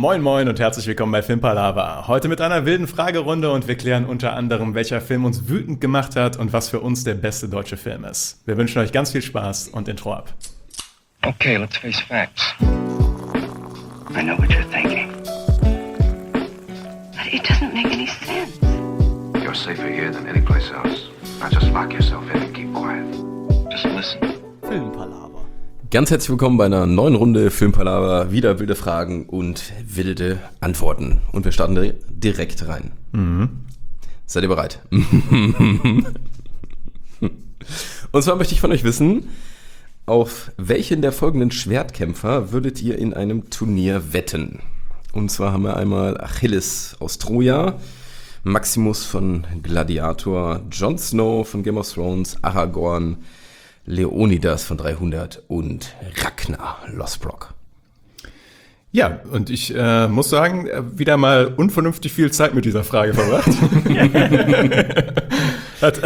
Moin Moin und herzlich willkommen bei Filmpalava. Heute mit einer wilden Fragerunde und wir klären unter anderem, welcher Film uns wütend gemacht hat und was für uns der beste deutsche Film ist. Wir wünschen euch ganz viel Spaß und Intro ab. Okay, let's face facts. I know what you're thinking. But it doesn't make any sense. You're safer here than any place else. Now just lock yourself in and keep quiet. Just listen. Filmpalava. Ganz herzlich willkommen bei einer neuen Runde Filmpalava. Wieder wilde Fragen und wilde Antworten. Und wir starten direkt rein. Seid ihr bereit? Und zwar möchte ich von euch wissen, auf welchen der folgenden Schwertkämpfer würdet ihr in einem Turnier wetten? Und zwar haben wir einmal Achilles aus Troja, Maximus von Gladiator, Jon Snow von Game of Thrones, Aragorn, Leonidas von 300 und Ragnar Lothbrok. Ja, und ich muss sagen, wieder mal unvernünftig viel Zeit mit dieser Frage verbracht. Hat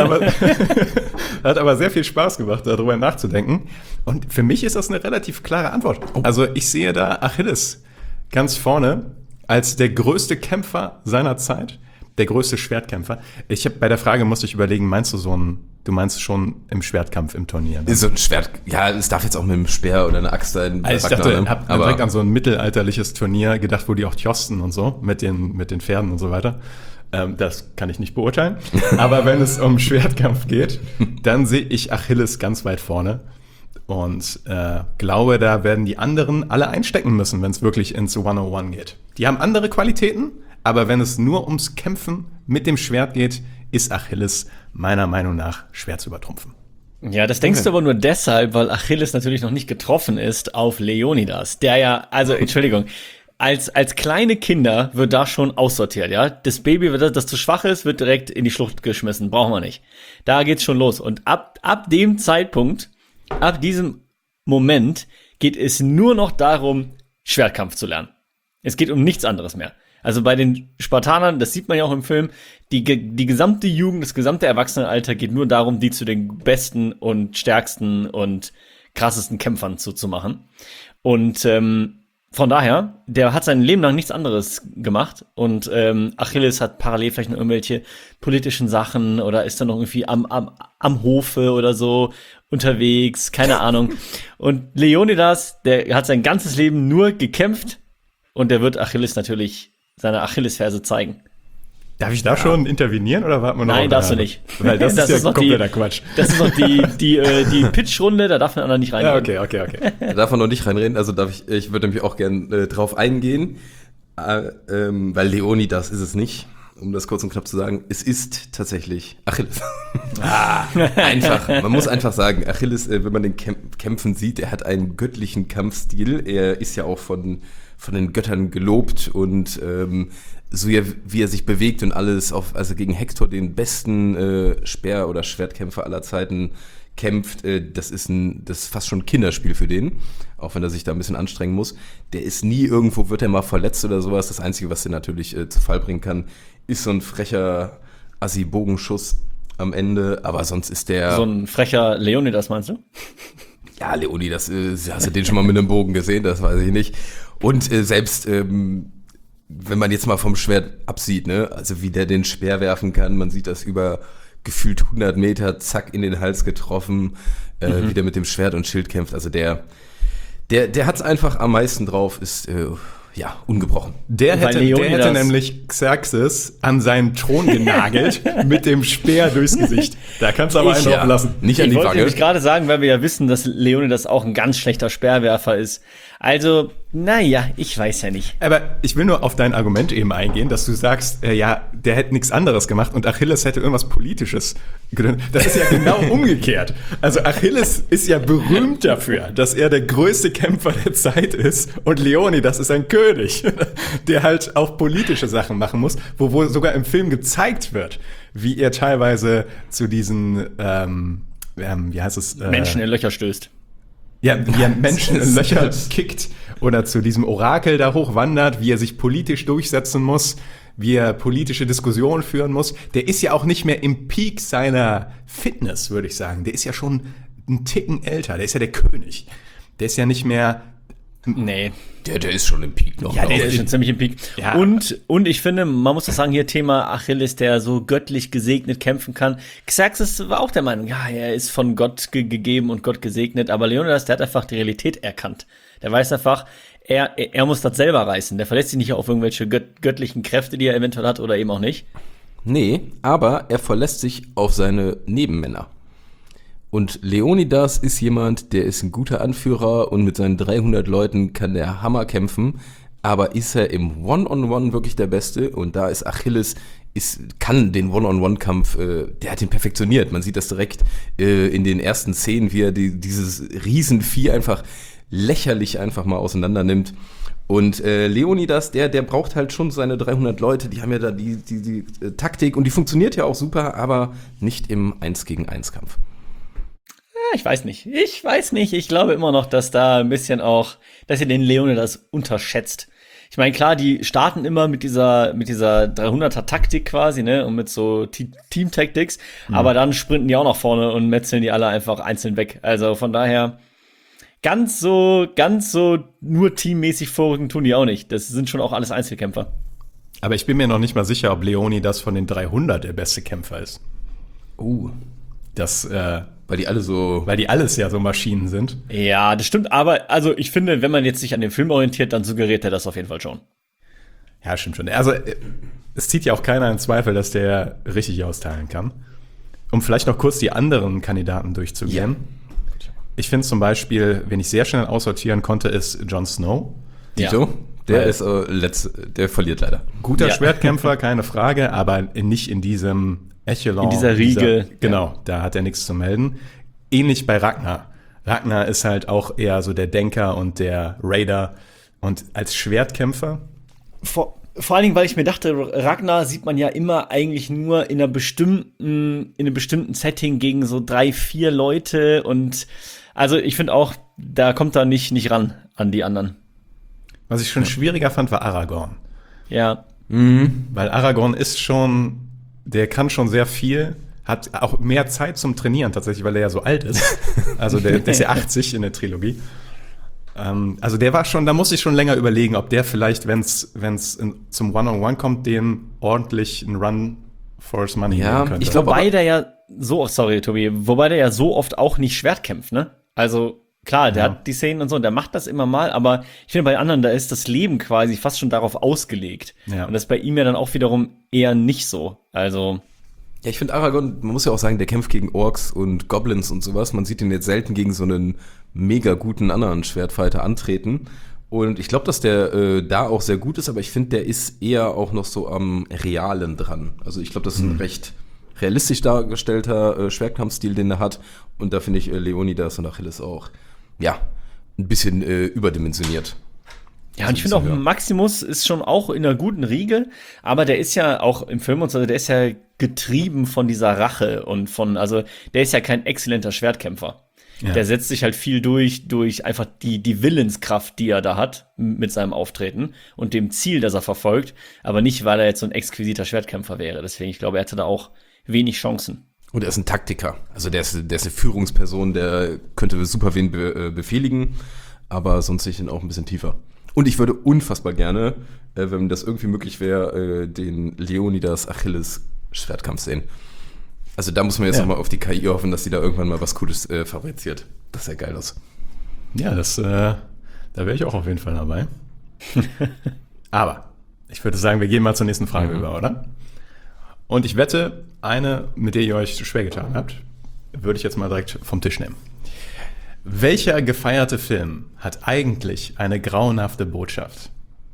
aber sehr viel Spaß gemacht, darüber nachzudenken. Und für mich ist das eine relativ klare Antwort. Also ich sehe da Achilles ganz vorne als der größte Kämpfer seiner Zeit, der größte Schwertkämpfer. Bei der Frage musste ich überlegen, du meinst schon im Schwertkampf im Turnier? Ne? So ein Schwert, ja, es darf jetzt auch mit einem Speer oder einer Axt sein. Also ich dachte, hab direkt an so ein mittelalterliches Turnier gedacht, wo die auch josten und so, mit den Pferden und so weiter. Das kann ich nicht beurteilen. Aber wenn es um Schwertkampf geht, dann sehe ich Achilles ganz weit vorne. Und glaube, da werden die anderen alle einstecken müssen, wenn es wirklich ins 101 geht. Die haben andere Qualitäten, aber wenn es nur ums Kämpfen mit dem Schwert geht, ist Achilles meiner Meinung nach schwer zu übertrumpfen. Ja, das denkst du aber nur deshalb, weil Achilles natürlich noch nicht getroffen ist auf Leonidas, der ja, also Entschuldigung, als kleine Kinder wird da schon aussortiert, ja. Das Baby, das zu schwach ist, wird direkt in die Schlucht geschmissen, brauchen wir nicht. Da geht's schon los und ab dem Zeitpunkt, ab diesem Moment geht es nur noch darum, Schwertkampf zu lernen. Es geht um nichts anderes mehr. Also bei den Spartanern, das sieht man ja auch im Film, die gesamte Jugend, das gesamte Erwachsenenalter geht nur darum, die zu den besten und stärksten und krassesten Kämpfern zu machen. Und von daher, der hat sein Leben lang nichts anderes gemacht. Und Achilles hat parallel vielleicht noch irgendwelche politischen Sachen oder ist dann noch irgendwie am Hofe oder so unterwegs, keine Ahnung. Und Leonidas, der hat sein ganzes Leben nur gekämpft und der wird Achilles natürlich seine Achillesferse zeigen. Darf ich da schon intervenieren oder warten wir noch? Nein, darfst du nicht. Weil das ist ja kompletter Quatsch. Das ist noch die Pitch-Runde, da darf man anderen nicht reinreden. Ja, okay. Da darf man noch nicht reinreden, also ich würde nämlich auch gerne drauf eingehen, weil Leonidas ist es nicht, um das kurz und knapp zu sagen, es ist tatsächlich Achilles. Einfach, man muss einfach sagen, Achilles, wenn man den kämpfen sieht, er hat einen göttlichen Kampfstil, er ist ja auch von den Göttern gelobt und so wie er sich bewegt und alles, also gegen Hektor, den besten Speer- oder Schwertkämpfer aller Zeiten, kämpft, das ist fast schon ein Kinderspiel für den, auch wenn er sich da ein bisschen anstrengen muss. Der ist nie irgendwo, wird er mal verletzt oder sowas. Das Einzige, was den natürlich zu Fall bringen kann, ist so ein frecher Assi-Bogenschuss am Ende, aber sonst ist der... So ein frecher Leonidas, meinst du? Ja, Leonidas, hast du den schon mal mit einem Bogen gesehen? Das weiß ich nicht. Und selbst... wenn man jetzt mal vom Schwert absieht, ne, also wie der den Speer werfen kann, man sieht das über gefühlt 100 Meter, zack, in den Hals getroffen, wie der mit dem Schwert und Schild kämpft, also der hat's einfach am meisten drauf, ist, ungebrochen. Der hätte nämlich Xerxes an seinen Thron genagelt mit dem Speer durchs Gesicht. Da kannst du aber einen drauf lassen. Nicht an die Ich wollte Wange. nämlich gerade sagen, weil wir ja wissen, dass Leonidas auch ein ganz schlechter Speerwerfer ist. Also, naja, ich weiß ja nicht. Aber ich will nur auf dein Argument eben eingehen, dass du sagst, der hätte nichts anderes gemacht und Achilles hätte irgendwas Politisches gegründet. Das ist ja genau umgekehrt. Also Achilles ist ja berühmt dafür, dass er der größte Kämpfer der Zeit ist und Leonidas ist ein König, der halt auch politische Sachen machen muss, wo sogar im Film gezeigt wird, wie er teilweise zu diesen, wie heißt es? Menschen in Löcher stößt. Ja, wie er Menschen in Löcher kickt oder zu diesem Orakel da hochwandert, wie er sich politisch durchsetzen muss, wie er politische Diskussionen führen muss. Der ist ja auch nicht mehr im Peak seiner Fitness, würde ich sagen. Der ist ja schon einen Ticken älter. Der ist ja der König. Der ist ja nicht mehr Nee. Der ist schon im Peak noch. Ja, der ist schon ziemlich im Peak. Ja. Und ich finde, man muss das sagen, hier Thema Achilles, der so göttlich gesegnet kämpfen kann. Xerxes war auch der Meinung, ja, er ist von Gott gegeben und Gott gesegnet, aber Leonidas, der hat einfach die Realität erkannt. Der weiß einfach, er muss das selber reißen. Der verlässt sich nicht auf irgendwelche göttlichen Kräfte, die er eventuell hat oder eben auch nicht. Nee, aber er verlässt sich auf seine Nebenmänner. Und Leonidas ist jemand, der ist ein guter Anführer und mit seinen 300 Leuten kann der Hammer kämpfen. Aber ist er im One-on-One wirklich der Beste? Und da ist Achilles, kann den One-on-One-Kampf, der hat ihn perfektioniert. Man sieht das direkt in den ersten Szenen, wie er dieses Riesenvieh einfach lächerlich einfach mal auseinander nimmt. Und Leonidas, der braucht halt schon seine 300 Leute, die haben ja da die Taktik und die funktioniert ja auch super, aber nicht im 1-gegen-1-Kampf. Ich weiß nicht. Ich glaube immer noch, dass da ein bisschen auch, dass ihr den Leonidas unterschätzt. Ich meine, klar, die starten immer mit dieser 300er Taktik quasi, ne, und mit so Team-Tactics, aber dann sprinten die auch nach vorne und metzeln die alle einfach einzeln weg. Also von daher, ganz so nur teammäßig vorrücken tun die auch nicht. Das sind schon auch alles Einzelkämpfer. Aber ich bin mir noch nicht mal sicher, ob Leonidas von den 300 der beste Kämpfer ist. Weil die alles ja so Maschinen sind. Ja, das stimmt, aber also ich finde, wenn man jetzt sich an den Film orientiert, dann suggeriert er das auf jeden Fall schon. Ja, stimmt schon. Also es zieht ja auch keiner in Zweifel, dass der richtig austeilen kann. Um vielleicht noch kurz die anderen Kandidaten durchzugehen. Ja. Ich finde zum Beispiel, wen ich sehr schnell aussortieren konnte, ist Jon Snow. Dito, der ist der verliert leider. Guter Schwertkämpfer, keine Frage, aber nicht in diesem Echelon. In dieser Riege. Genau, da hat er nichts zu melden. Ähnlich bei Ragnar. Ragnar ist halt auch eher so der Denker und der Raider. Und als Schwertkämpfer? Vor allen Dingen, weil ich mir dachte, Ragnar sieht man ja immer eigentlich nur in einem bestimmten Setting gegen so 3-4 Leute. Und also ich finde auch, da kommt er nicht ran an die anderen. Was ich schon schwieriger fand, war Aragorn. Ja. Weil Aragorn der kann schon sehr viel, hat auch mehr Zeit zum Trainieren tatsächlich, weil er ja so alt ist. Also der ist ja 80 in der Trilogie. Also der war schon, da muss ich schon länger überlegen, ob der vielleicht, wenn es zum One-on-One kommt, den ordentlich einen Run for his money Ja, geben könnte. ich glaube, Wobei der ja so oft auch nicht Schwert kämpft, ne? Also klar, der hat die Szenen und so, und der macht das immer mal, aber ich finde, bei anderen, da ist das Leben quasi fast schon darauf ausgelegt. Ja. Und das ist bei ihm ja dann auch wiederum eher nicht so. Also. Ja, ich finde Aragorn, man muss ja auch sagen, der kämpft gegen Orks und Goblins und sowas. Man sieht ihn jetzt selten gegen so einen mega guten anderen Schwertfighter antreten. Und ich glaube, dass der da auch sehr gut ist, aber ich finde, der ist eher auch noch so am Realen dran. Also ich glaube, das ist ein recht realistisch dargestellter Schwertkampfstil, den er hat. Und da finde ich Leonidas und Achilles auch, ja, ein bisschen überdimensioniert. Ja, und ich finde auch, Maximus ist schon auch in einer guten Riege, aber der ist ja auch im Film und so, der ist ja getrieben von dieser Rache und also der ist ja kein exzellenter Schwertkämpfer. Ja. Der setzt sich halt viel durch einfach die Willenskraft, die er da hat mit seinem Auftreten und dem Ziel, das er verfolgt, aber nicht, weil er jetzt so ein exquisiter Schwertkämpfer wäre. Deswegen, ich glaube, er hatte da auch wenig Chancen. Und er ist ein Taktiker. Also der ist eine Führungsperson, der könnte super wen befehligen, aber sonst sehe ich ihn auch ein bisschen tiefer. Und ich würde unfassbar gerne, wenn das irgendwie möglich wäre, den Leonidas-Achilles-Schwertkampf sehen. Also da muss man jetzt nochmal auf die KI hoffen, dass die da irgendwann mal was Cooles fabriziert. Das sah geil aus. Ja, da wäre ich auch auf jeden Fall dabei. Aber ich würde sagen, wir gehen mal zur nächsten Frage über, oder? Und ich wette, eine, mit der ihr euch schwer getan habt, würde ich jetzt mal direkt vom Tisch nehmen. Welcher gefeierte Film hat eigentlich eine grauenhafte Botschaft?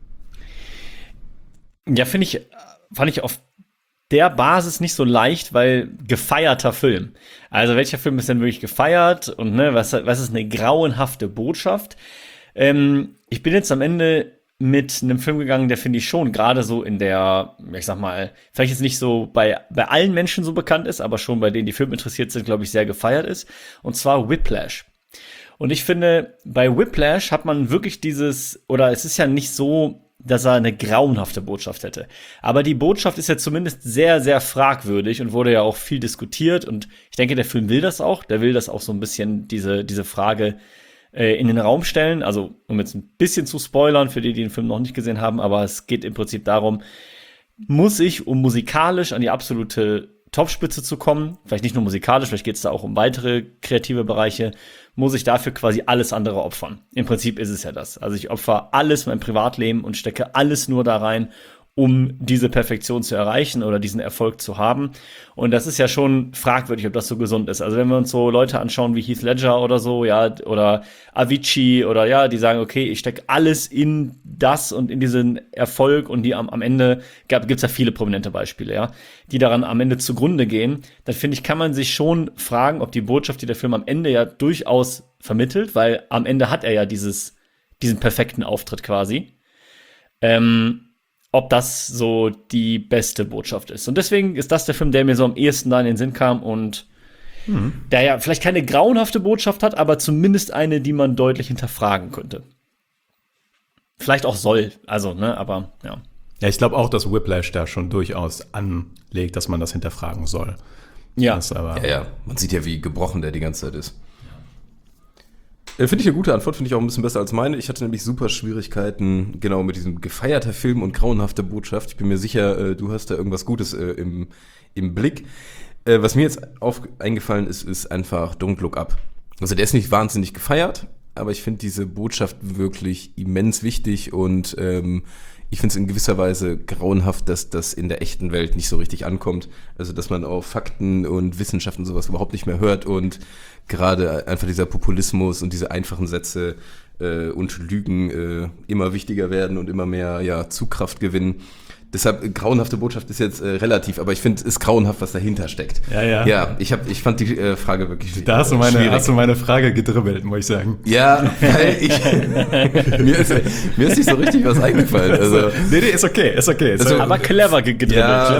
Ja, fand ich auf der Basis nicht so leicht, weil gefeierter Film. Also welcher Film ist denn wirklich gefeiert und ne, was ist eine grauenhafte Botschaft? Ich bin jetzt am Ende mit einem Film gegangen, der finde ich schon gerade so in der, ich sag mal, vielleicht jetzt nicht so bei allen Menschen so bekannt ist, aber schon bei denen, die Film interessiert sind, glaube ich, sehr gefeiert ist. Und zwar Whiplash. Und ich finde, bei Whiplash hat man wirklich es ist ja nicht so, dass er eine grauenhafte Botschaft hätte. Aber die Botschaft ist ja zumindest sehr, sehr fragwürdig und wurde ja auch viel diskutiert. Und ich denke, der Film will das auch. Der will das auch so ein bisschen, diese Frage in den Raum stellen. Also, um jetzt ein bisschen zu spoilern, für die den Film noch nicht gesehen haben, aber es geht im Prinzip darum, muss ich, um musikalisch an die absolute Topspitze zu kommen, vielleicht nicht nur musikalisch, vielleicht geht es da auch um weitere kreative Bereiche, muss ich dafür quasi alles andere opfern. Im Prinzip ist es ja das. Also ich opfer alles, mein Privatleben, und stecke alles nur da rein, um diese Perfektion zu erreichen oder diesen Erfolg zu haben. Und das ist ja schon fragwürdig, ob das so gesund ist. Also wenn wir uns so Leute anschauen wie Heath Ledger oder so, ja, oder Avicii oder ja, die sagen, okay, ich stecke alles in das und in diesen Erfolg, und die am Ende, gibt's ja viele prominente Beispiele, ja, die daran am Ende zugrunde gehen, dann finde ich, kann man sich schon fragen, ob die Botschaft, die der Film am Ende ja durchaus vermittelt, weil am Ende hat er ja diesen perfekten Auftritt quasi, ob das so die beste Botschaft ist. Und deswegen ist das der Film, der mir so am ehesten da in den Sinn kam und der ja vielleicht keine grauenhafte Botschaft hat, aber zumindest eine, die man deutlich hinterfragen könnte. Vielleicht auch soll, also, ne, aber ja. Ja, ich glaube auch, dass Whiplash da schon durchaus anlegt, dass man das hinterfragen soll. Ja. Ja, man sieht ja, wie gebrochen der die ganze Zeit ist. Finde ich eine gute Antwort, finde ich auch ein bisschen besser als meine. Ich hatte nämlich super Schwierigkeiten, genau, mit diesem gefeierter Film und grauenhafte Botschaft. Ich bin mir sicher, du hast da irgendwas Gutes im Blick. Was mir jetzt eingefallen ist einfach Don't Look Up. Also der ist nicht wahnsinnig gefeiert, aber ich finde diese Botschaft wirklich immens wichtig, und ich finde es in gewisser Weise grauenhaft, dass das in der echten Welt nicht so richtig ankommt. Also dass man auf Fakten und Wissenschaft und sowas überhaupt nicht mehr hört, und gerade einfach dieser Populismus und diese einfachen Sätze und Lügen immer wichtiger werden und immer mehr Zugkraft gewinnen. Deshalb, grauenhafte Botschaft ist jetzt relativ, aber ich finde, es ist grauenhaft, was dahinter steckt. Ja, ich fand die Frage wirklich schwierig. Da hast du meine Frage gedribbelt, muss ich sagen. Ja, weil mir ist nicht so richtig was eingefallen. Also, nee, ist okay. Also, aber clever gedribbelt.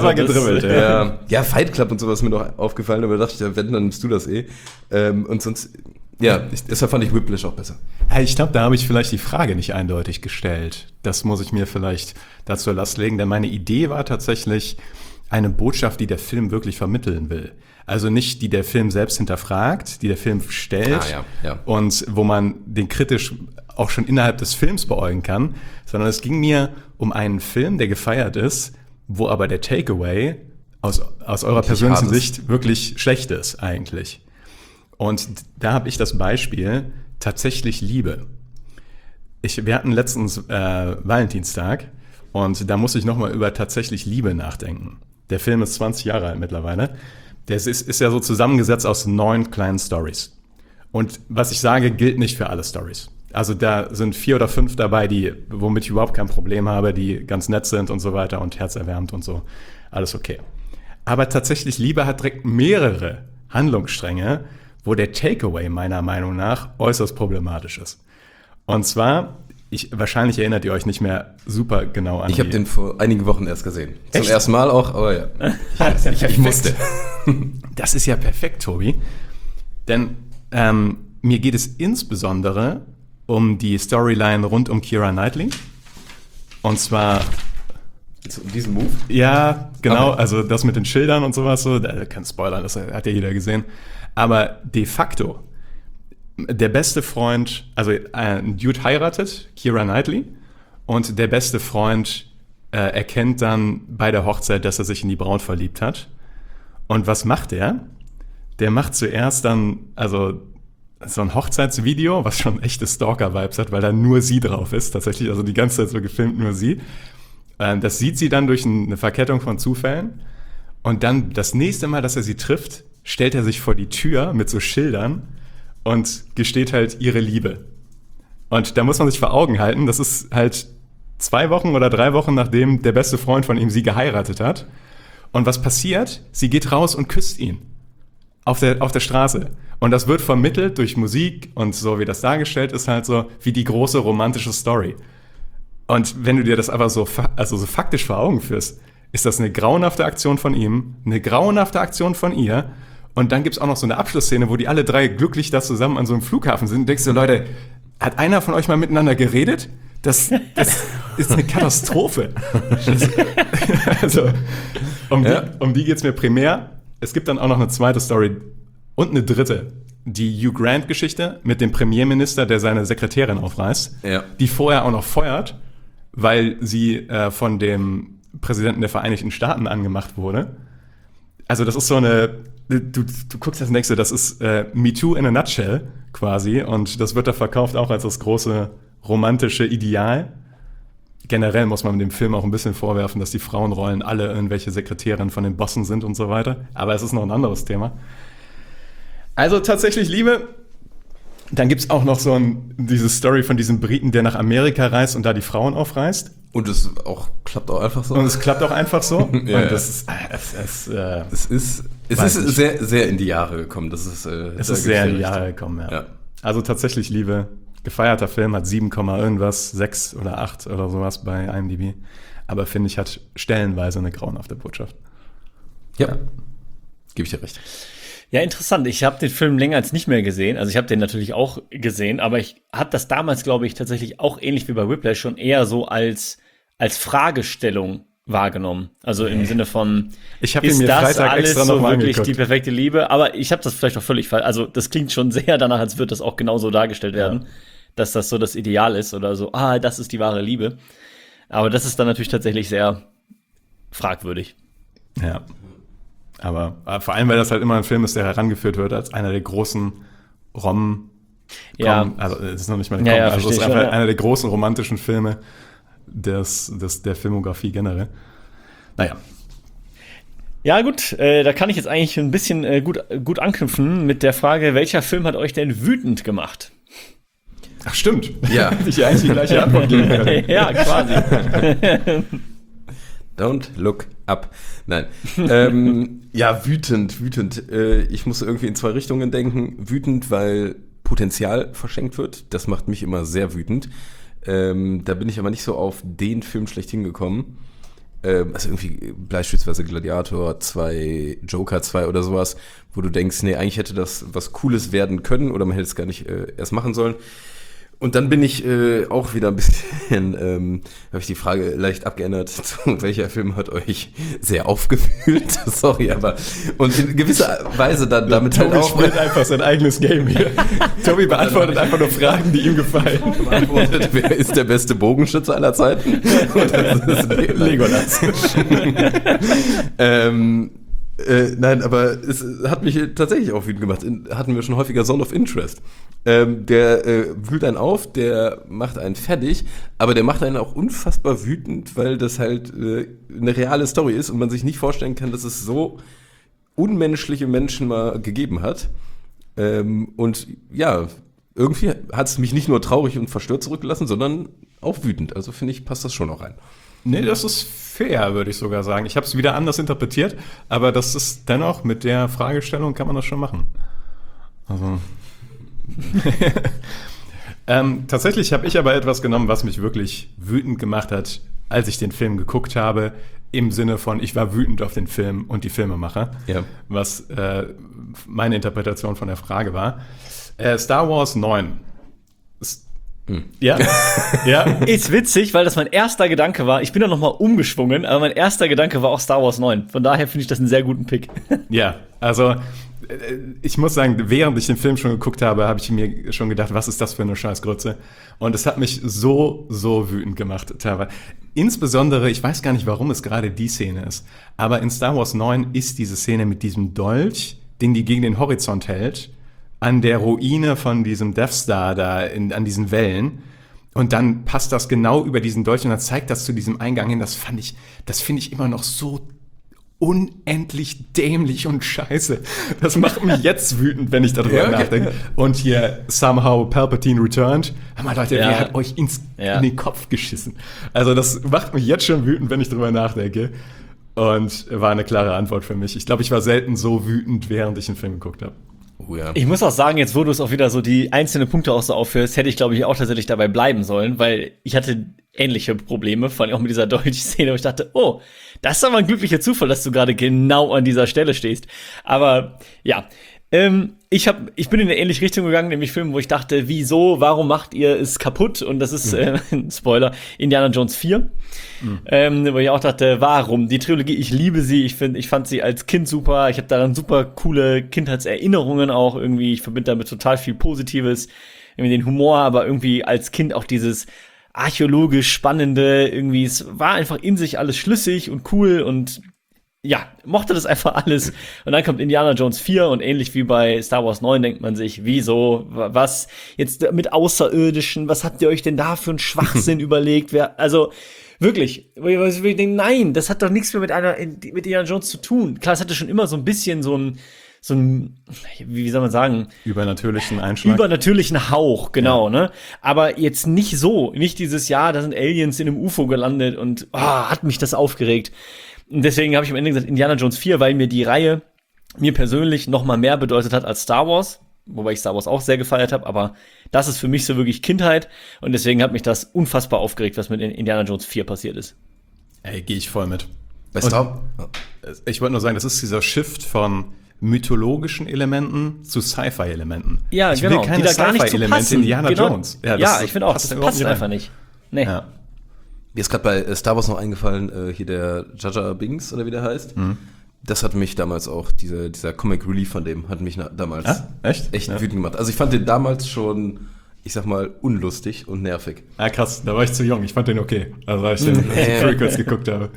Ja, Fight Club und sowas ist mir noch aufgefallen, aber da dachte ich, wenn, dann nimmst du das und sonst, deshalb fand ich Whiplash auch besser. Ich glaube, da habe ich vielleicht die Frage nicht eindeutig gestellt. Das muss ich mir vielleicht dazu Last legen, denn meine Idee war tatsächlich eine Botschaft, die der Film wirklich vermitteln will. Also nicht, die der Film selbst hinterfragt, die der Film stellt und wo man den kritisch auch schon innerhalb des Films beäugen kann, sondern es ging mir um einen Film, der gefeiert ist, wo aber der Takeaway aus eurer persönlichen Sicht wirklich schlecht ist eigentlich. Und da habe ich das Beispiel Tatsächlich Liebe. Wir hatten letztens Valentinstag, und da musste ich nochmal über Tatsächlich Liebe nachdenken. Der Film ist 20 Jahre alt mittlerweile. Der ist ja so zusammengesetzt aus 9 kleinen Stories. Und was ich sage, gilt nicht für alle Stories. Also da sind 4 oder 5 dabei, womit ich überhaupt kein Problem habe, die ganz nett sind und so weiter und herzerwärmend und so. Alles okay. Aber Tatsächlich Liebe hat direkt mehrere Handlungsstränge, wo der Takeaway meiner Meinung nach äußerst problematisch ist. Und zwar, wahrscheinlich erinnert ihr euch nicht mehr super genau an. Ich habe den vor einigen Wochen erst gesehen. Echt? Zum ersten Mal auch, aber ja. Ich musste. Das ist ja perfekt, Tobi. Denn mir geht es insbesondere um die Storyline rund um Keira Knightley. Und zwar diesen Move? Ja, genau. Okay. Also das mit den Schildern und sowas. So, kein Spoilern, das hat ja jeder gesehen. Aber de facto, der beste Freund, also ein Dude heiratet Keira Knightley, und der beste Freund erkennt dann bei der Hochzeit, dass er sich in die Braut verliebt hat. Und was macht er? Der macht zuerst dann, also so ein Hochzeitsvideo, was schon echte Stalker-Vibes hat, weil da nur sie drauf ist, tatsächlich, also die ganze Zeit so gefilmt nur sie. Das sieht sie dann durch eine Verkettung von Zufällen. Und dann das nächste Mal, dass er sie trifft, stellt er sich vor die Tür mit so Schildern und gesteht halt ihre Liebe. Und da muss man sich vor Augen halten, das ist halt 2 Wochen oder 3 Wochen, nachdem der beste Freund von ihm sie geheiratet hat. Und was passiert? Sie geht raus und küsst ihn. Auf der Straße. Und das wird vermittelt durch Musik und so, wie das dargestellt ist, halt so wie die große romantische Story. Und wenn du dir das aber so faktisch vor Augen führst, ist das eine grauenhafte Aktion von ihm, eine grauenhafte Aktion von ihr. Und dann gibt's auch noch so eine Abschlussszene, wo die alle 3 glücklich da zusammen an so einem Flughafen sind. Und denkst du, Leute, hat einer von euch mal miteinander geredet? Das ist eine Katastrophe. Also, um die geht's mir primär. Es gibt dann auch noch eine zweite Story und eine dritte. die Hugh Grant-Geschichte mit dem Premierminister, der seine Sekretärin aufreißt, Ja. die vorher auch noch feuert, weil sie von dem Präsidenten der Vereinigten Staaten angemacht wurde. Also das ist so eine, du guckst das nächste, das ist Me Too in a Nutshell quasi, und das wird da verkauft auch als das große romantische Ideal. Generell muss man dem Film auch ein bisschen vorwerfen, dass die Frauenrollen alle irgendwelche Sekretärinnen von den Bossen sind und so weiter. Aber es ist noch ein anderes Thema. Also tatsächlich Liebe. Dann gibt's auch noch diese Story von diesem Briten, der nach Amerika reist und da die Frauen aufreißt. Und es klappt auch einfach so. Und es klappt auch einfach so. Ja, und das es ist sehr, sehr in die Jahre gekommen. Das ist, es ist sehr in die Jahre gekommen, ja. Ja. Also tatsächlich Liebe. Gefeierter Film, hat 7, irgendwas, 6 oder 8 oder sowas bei IMDb. Aber finde ich, hat stellenweise eine grauenhafte Botschaft. Ja, gebe ich dir recht. Ja, interessant. Ich habe den Film länger als nicht mehr gesehen. Also ich habe den natürlich auch gesehen, aber ich habe das damals, glaube ich, tatsächlich auch ähnlich wie bei Whiplash schon eher so als Fragestellung wahrgenommen. Also im Sinne von, Ich habe ihn ist mir das Freitag alles extra so noch mal wirklich angeguckt. die perfekte Liebe? Aber ich habe das vielleicht auch völlig falsch. Also das klingt schon sehr danach, als würde das auch genauso dargestellt werden, dass das so das Ideal ist oder so, das ist die wahre Liebe. Aber das ist dann natürlich tatsächlich sehr fragwürdig. Ja. Aber vor allem, weil das halt immer ein Film ist, der herangeführt wird als einer der großen Ja. also es ist noch nicht mal eine Ja, ja, also es ist verstehe einfach schon, ja. einer der großen romantischen Filme der Filmografie generell. Naja. Ja, gut, da kann ich jetzt eigentlich ein bisschen gut anknüpfen mit der Frage, welcher Film hat euch denn wütend gemacht? Ach, stimmt. Ja. Hätte ich eigentlich die gleiche Antwort geben können. Ja, quasi. Don't look up. Nein. Ja, wütend. Ich muss irgendwie in zwei Richtungen denken. Wütend, weil Potenzial verschenkt wird. Das macht mich immer sehr wütend. Da bin ich aber nicht so auf den Film schlechthin gekommen. Also irgendwie beispielsweise Gladiator 2, Joker 2 oder sowas, wo du denkst, nee, eigentlich hätte das was Cooles werden können oder man hätte es gar nicht erst machen sollen. Und dann bin ich auch wieder ein bisschen, habe ich die Frage leicht abgeändert, welcher Film hat euch sehr aufgewühlt? Sorry, aber und in gewisser Weise dann damit Tobi halt auch spielt einfach sein eigenes Game hier. Tobi beantwortet einfach nur Fragen, die ihm gefallen. beantwortet, wer ist der beste Bogenschütze aller Zeiten? Und das ist Legolas. Nein, aber es hat mich tatsächlich auch wütend gemacht. Hatten wir schon häufiger Zone of Interest. Der wühlt einen auf, der macht einen fertig, aber der macht einen auch unfassbar wütend, weil das halt eine reale Story ist und man sich nicht vorstellen kann, dass es so unmenschliche Menschen mal gegeben hat. Und ja, irgendwie hat es mich nicht nur traurig und verstört zurückgelassen, sondern auch wütend. Also finde ich, passt das schon auch rein. Nee, das ist fair, würde ich sogar sagen. Ich habe es wieder anders interpretiert, aber das ist dennoch, mit der Fragestellung kann man das schon machen. Also tatsächlich habe ich aber etwas genommen, was mich wirklich wütend gemacht hat, als ich den Film geguckt habe, im Sinne von, ich war wütend auf den Film und die Filmemacher, Ja. was meine Interpretation von der Frage war. Star Wars 9. Ja, ja. Ist witzig, weil das mein erster Gedanke war. Ich bin da noch mal umgeschwungen, aber mein erster Gedanke war auch Star Wars 9. Von daher finde ich das einen sehr guten Pick. Ja, also ich muss sagen, während ich den Film schon geguckt habe, habe ich mir schon gedacht, was ist das für eine Scheißgrütze? Und es hat mich so wütend gemacht teilweise. Insbesondere, ich weiß gar nicht, warum es gerade die Szene ist, aber in Star Wars 9 ist diese Szene mit diesem Dolch, den die gegen den Horizont hält, an der Ruine von diesem Death Star da an diesen Wellen. Und dann passt das genau über diesen Dolch und dann zeigt das zu diesem Eingang hin. Das finde ich immer noch so unendlich dämlich und scheiße. Das macht mich jetzt wütend, wenn ich darüber nachdenke. Und hier somehow Palpatine returned. Aber Leute, wer hat euch in den Kopf geschissen? Also das macht mich jetzt schon wütend, wenn ich darüber nachdenke. Und war eine klare Antwort für mich. Ich glaube, ich war selten so wütend, während ich den Film geguckt habe. Oh ja. Ich muss auch sagen, jetzt wo du es auch wieder so die einzelnen Punkte auch so aufhörst, hätte ich, glaube ich, auch tatsächlich dabei bleiben sollen, weil ich hatte ähnliche Probleme, vor allem auch mit dieser Dolch-Szene, wo ich dachte, oh, das ist aber ein glücklicher Zufall, dass du gerade genau an dieser Stelle stehst. Aber ja, Ich bin in eine ähnliche Richtung gegangen, nämlich Filme, wo ich dachte, wieso, warum macht ihr es kaputt? Und das ist, Spoiler, Indiana Jones 4. Wo ich auch dachte, warum? Die Trilogie, ich liebe sie, ich fand sie als Kind super, ich habe daran super coole Kindheitserinnerungen auch irgendwie, ich verbinde damit total viel Positives, irgendwie den Humor, aber irgendwie als Kind auch dieses archäologisch Spannende, irgendwie, es war einfach in sich alles schlüssig und cool und ja, mochte das einfach alles. Und dann kommt Indiana Jones 4 und ähnlich wie bei Star Wars 9 denkt man sich, wieso, was jetzt mit Außerirdischen, was habt ihr euch denn da für einen Schwachsinn überlegt? Also wirklich, ich denke, nein, das hat doch nichts mehr mit Indiana Jones zu tun. Klar, es hatte schon immer so ein bisschen so ein wie soll man sagen? Übernatürlichen Einschlag. Übernatürlichen Hauch, genau, ne? Aber jetzt nicht so, nicht dieses Jahr, da sind Aliens in einem UFO gelandet und hat mich das aufgeregt. Und deswegen habe ich am Ende gesagt Indiana Jones 4, weil mir die Reihe mir persönlich noch mal mehr bedeutet hat als Star Wars, wobei ich Star Wars auch sehr gefeiert habe, aber das ist für mich so wirklich Kindheit und deswegen hat mich das unfassbar aufgeregt, was mit Indiana Jones 4 passiert ist. Ey, gehe ich voll mit. Ich wollte nur sagen, das ist dieser Shift von mythologischen Elementen zu Sci-Fi-Elementen. Ja, ich genau, will keine Sci-Fi-Elemente in Indiana Jones. Ja, ich finde auch, das passt einfach nicht. Nee. Ja. Mir ist gerade bei Star Wars noch eingefallen, hier der Jar Jar Binks, oder wie der heißt. Das hat mich damals auch, dieser Comic Relief von dem, hat mich damals echt wütend gemacht. Also ich fand den damals schon, ich sag mal, unlustig und nervig. Ah, krass, da war ich zu jung, ich fand den okay. Also weil ich den Prequels geguckt habe.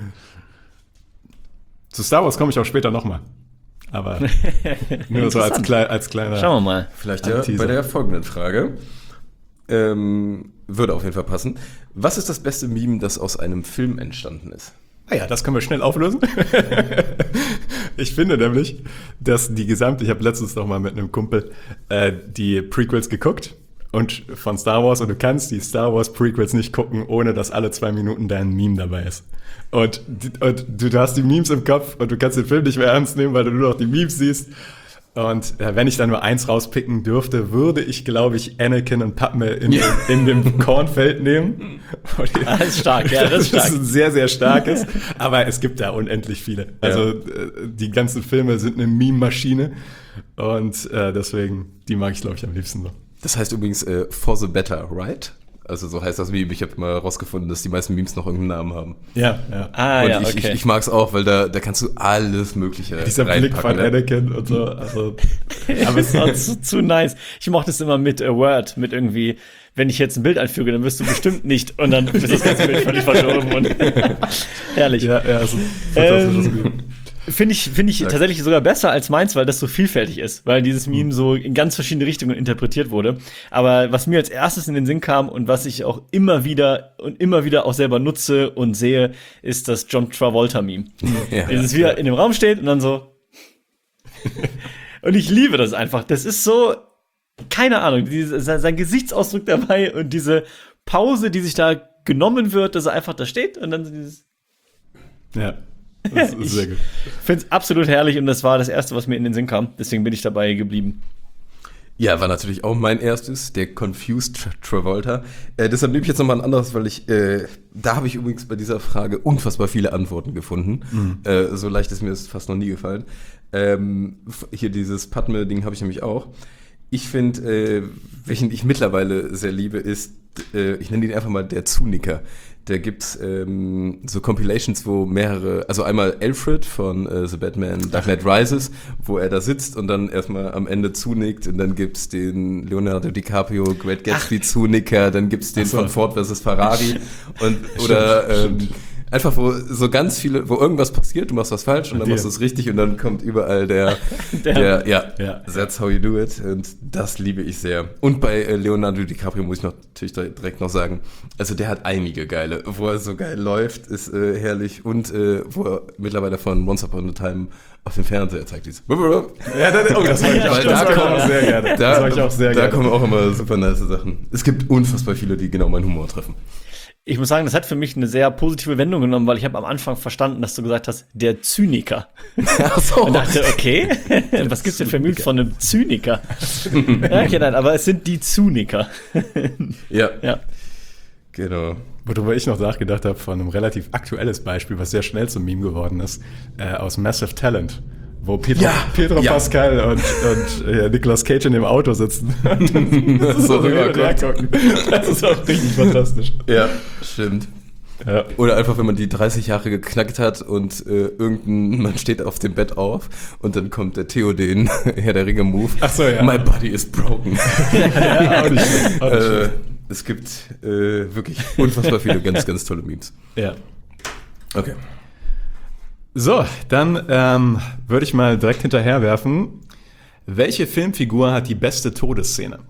Zu Star Wars komme ich auch später nochmal. Aber nur so als kleiner. Schauen wir mal. Vielleicht ja bei der folgenden Frage. Würde auf jeden Fall passen. Was ist das beste Meme, das aus einem Film entstanden ist? Ah ja, das können wir schnell auflösen. Ich finde nämlich, dass ich habe letztens noch mal mit einem Kumpel die Prequels geguckt und von Star Wars und du kannst die Star Wars Prequels nicht gucken, ohne dass alle 2 Minuten dein Meme dabei ist. Und du hast die Memes im Kopf und du kannst den Film nicht mehr ernst nehmen, weil du nur noch die Memes siehst. Und wenn ich dann nur eins rauspicken dürfte, würde ich, glaube ich, Anakin und Padme in dem Kornfeld nehmen. Das ist stark, ja, das ist stark. Das ist ein sehr, sehr starkes, aber es gibt da unendlich viele. Also die ganzen Filme sind eine Meme-Maschine und deswegen, die mag ich, glaube ich, am liebsten so. Das heißt übrigens For the Better, right? Also so heißt das Meme. Ich habe mal rausgefunden, dass die meisten Memes noch irgendeinen Namen haben. Ja. Und okay. Ich mag es auch, weil da kannst du alles Mögliche dieser Blick von Anakin und so. Also, aber es ist zu nice. Ich mochte es immer mit Word, mit irgendwie, wenn ich jetzt ein Bild einfüge, dann wirst du bestimmt nicht. Und dann ist das ganze Bild völlig verschoben. Und herrlich. Ja, also fantastisches Meme. Finde ich tatsächlich sogar besser als meins, weil das so vielfältig ist, weil dieses Meme so in ganz verschiedene Richtungen interpretiert wurde. Aber was mir als erstes in den Sinn kam und was ich auch immer wieder auch selber nutze und sehe, ist das John Travolta-Meme. Dieses wie er in dem Raum steht und dann so. Und ich liebe das einfach. Das ist so, keine Ahnung, sein Gesichtsausdruck dabei und diese Pause, die sich da genommen wird, dass er einfach da steht und dann so dieses. Ja. Das ist sehr gut. Ich finde es absolut herrlich und das war das Erste, was mir in den Sinn kam. Deswegen bin ich dabei geblieben. Ja, war natürlich auch mein erstes, der Confused Travolta. Deshalb nehme ich jetzt nochmal ein anderes, weil da habe ich übrigens bei dieser Frage unfassbar viele Antworten gefunden. So leicht ist mir das fast noch nie gefallen. Hier dieses Padme-Ding habe ich nämlich auch. Ich finde, welchen ich mittlerweile sehr liebe, ist, ich nenne ihn einfach mal der Zunicker. Da gibt's so Compilations, wo also einmal Alfred von The Batman Dark Knight Rises, wo er da sitzt und dann erstmal am Ende zunickt und dann gibt's den Leonardo DiCaprio Great Gatsby Zunicker, dann gibt's den von Ford vs. Ferrari einfach wo so ganz viele, wo irgendwas passiert, du machst was falsch und dann machst du es richtig und dann kommt überall der that's how you do it und das liebe ich sehr. Und bei Leonardo DiCaprio muss ich natürlich direkt noch sagen, also der hat einige geile, wo er so geil läuft, ist herrlich und wo er mittlerweile von Once Upon a Time auf dem Fernseher zeigt dieses. Ja, das mag ich auch sehr gerne. Da kommen auch immer super nice Sachen. Es gibt unfassbar viele, die genau meinen Humor treffen. Ich muss sagen, das hat für mich eine sehr positive Wendung genommen, weil ich habe am Anfang verstanden, dass du gesagt hast, der Zyniker. Ach so. Und dachte, okay, was gibt's denn für Memes von einem Zyniker? Ja, okay, nein, aber es sind die Zyniker. Ja. Ja. Genau. Worüber ich noch nachgedacht habe, von einem relativ aktuelles Beispiel, was sehr schnell zum Meme geworden ist, aus Massive Talent. wo Pedro Pascal und Nicolas Cage in dem Auto sitzen. Das ist so rübergucken. Das ist auch richtig fantastisch. Ja, stimmt. Ja. Oder einfach, wenn man die 30 Jahre geknackt hat und man steht auf dem Bett auf und dann kommt der Theoden, Herr der Ringe-Move. Ach so, ja. My body is broken. Ja, auch nicht schlecht. Es gibt wirklich unfassbar viele ganz, ganz tolle Memes. Ja. Okay. So, dann würde ich mal direkt hinterherwerfen. Welche Filmfigur hat die beste Todesszene?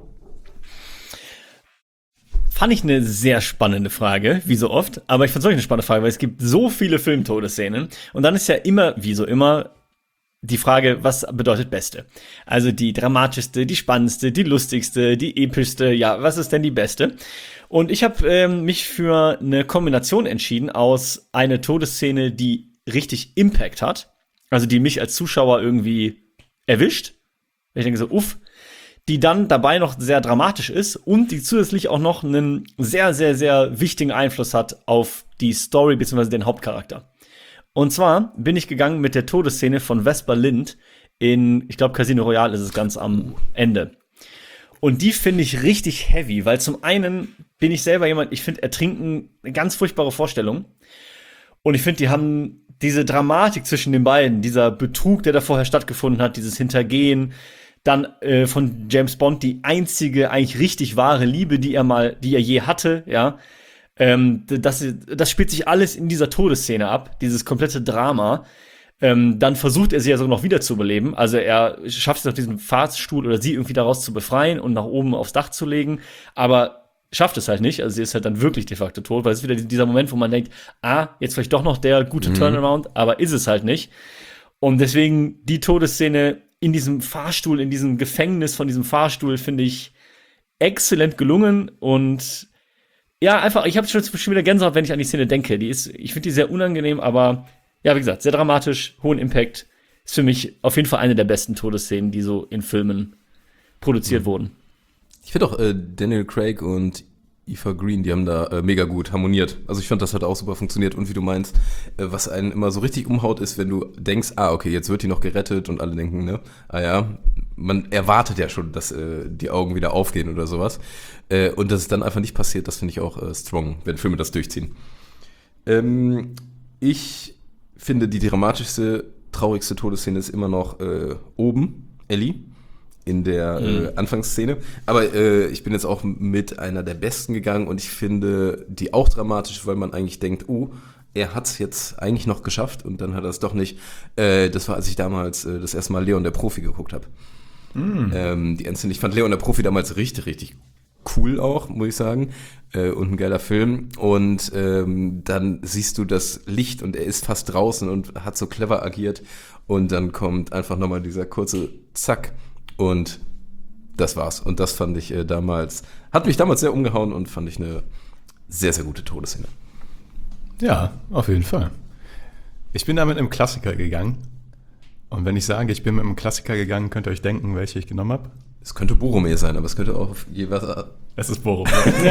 Fand ich eine sehr spannende Frage, wie so oft. Aber ich fand es wirklich eine spannende Frage, weil es gibt so viele Filmtodesszenen. Und dann ist ja immer, wie so immer, die Frage, was bedeutet Beste? Also die dramatischste, die spannendste, die lustigste, die epischste. Ja, was ist denn die beste? Und ich habe mich für eine Kombination entschieden aus einer Todesszene, die richtig Impact hat. Also die mich als Zuschauer irgendwie erwischt. Ich denke so, die dann dabei noch sehr dramatisch ist und die zusätzlich auch noch einen sehr, sehr, sehr wichtigen Einfluss hat auf die Story bzw. den Hauptcharakter. Und zwar bin ich gegangen mit der Todesszene von Vesper Lynd in, ich glaube, Casino Royale ist es ganz am Ende. Und die finde ich richtig heavy, weil zum einen bin ich selber jemand, ich finde Ertrinken eine ganz furchtbare Vorstellung. Und ich finde, die haben diese Dramatik zwischen den beiden, dieser Betrug, der da vorher stattgefunden hat, dieses Hintergehen, dann von James Bond die einzige eigentlich richtig wahre Liebe, die er je hatte, ja. Das spielt sich alles in dieser Todesszene ab, dieses komplette Drama. Dann versucht er sie ja sogar noch wieder zu beleben. Also er schafft es auf diesen Fahrstuhl oder sie irgendwie daraus zu befreien und nach oben aufs Dach zu legen, aber schafft es halt nicht. Also sie ist halt dann wirklich de facto tot, weil es ist wieder dieser Moment, wo man denkt, jetzt vielleicht doch noch der gute Turnaround, aber ist es halt nicht. Und deswegen die Todesszene in diesem Fahrstuhl, in diesem Gefängnis von diesem Fahrstuhl, finde ich exzellent gelungen und ja, einfach, ich habe schon wieder Gänsehaut, wenn ich an die Szene denke. Ich finde die sehr unangenehm, aber ja, wie gesagt, sehr dramatisch, hohen Impact. Ist für mich auf jeden Fall eine der besten Todesszenen, die so in Filmen produziert wurden. Ich finde auch Daniel Craig und Eva Green, die haben da mega gut harmoniert. Also ich fand, das hat auch super funktioniert. Und wie du meinst, was einen immer so richtig umhaut, ist, wenn du denkst, okay, jetzt wird die noch gerettet und alle denken, ne, man erwartet ja schon, dass die Augen wieder aufgehen oder sowas. Und dass es dann einfach nicht passiert, das finde ich auch strong, wenn Filme das durchziehen. Ich finde, die dramatischste, traurigste Todesszene ist immer noch oben, Ellie. In der Anfangsszene. Aber ich bin jetzt auch mit einer der besten gegangen und ich finde die auch dramatisch, weil man eigentlich denkt, er hat es jetzt eigentlich noch geschafft und dann hat er es doch nicht. Das war, als ich damals das erste Mal Leon der Profi geguckt habe. Die Endszene, ich fand Leon der Profi damals richtig, richtig cool auch, muss ich sagen. Und ein geiler Film. Und dann siehst du das Licht und er ist fast draußen und hat so clever agiert. Und dann kommt einfach nochmal dieser kurze Zack. Und das war's. Und das fand ich hat mich damals sehr umgehauen und fand ich eine sehr, sehr gute Todesszene. Ja, auf jeden Fall. Ich bin da mit einem Klassiker gegangen. Und wenn ich sage, ich bin mit einem Klassiker gegangen, könnt ihr euch denken, welche ich genommen habe? Es könnte Boromir sein, aber es könnte auch jeweils... Es ist Boromir.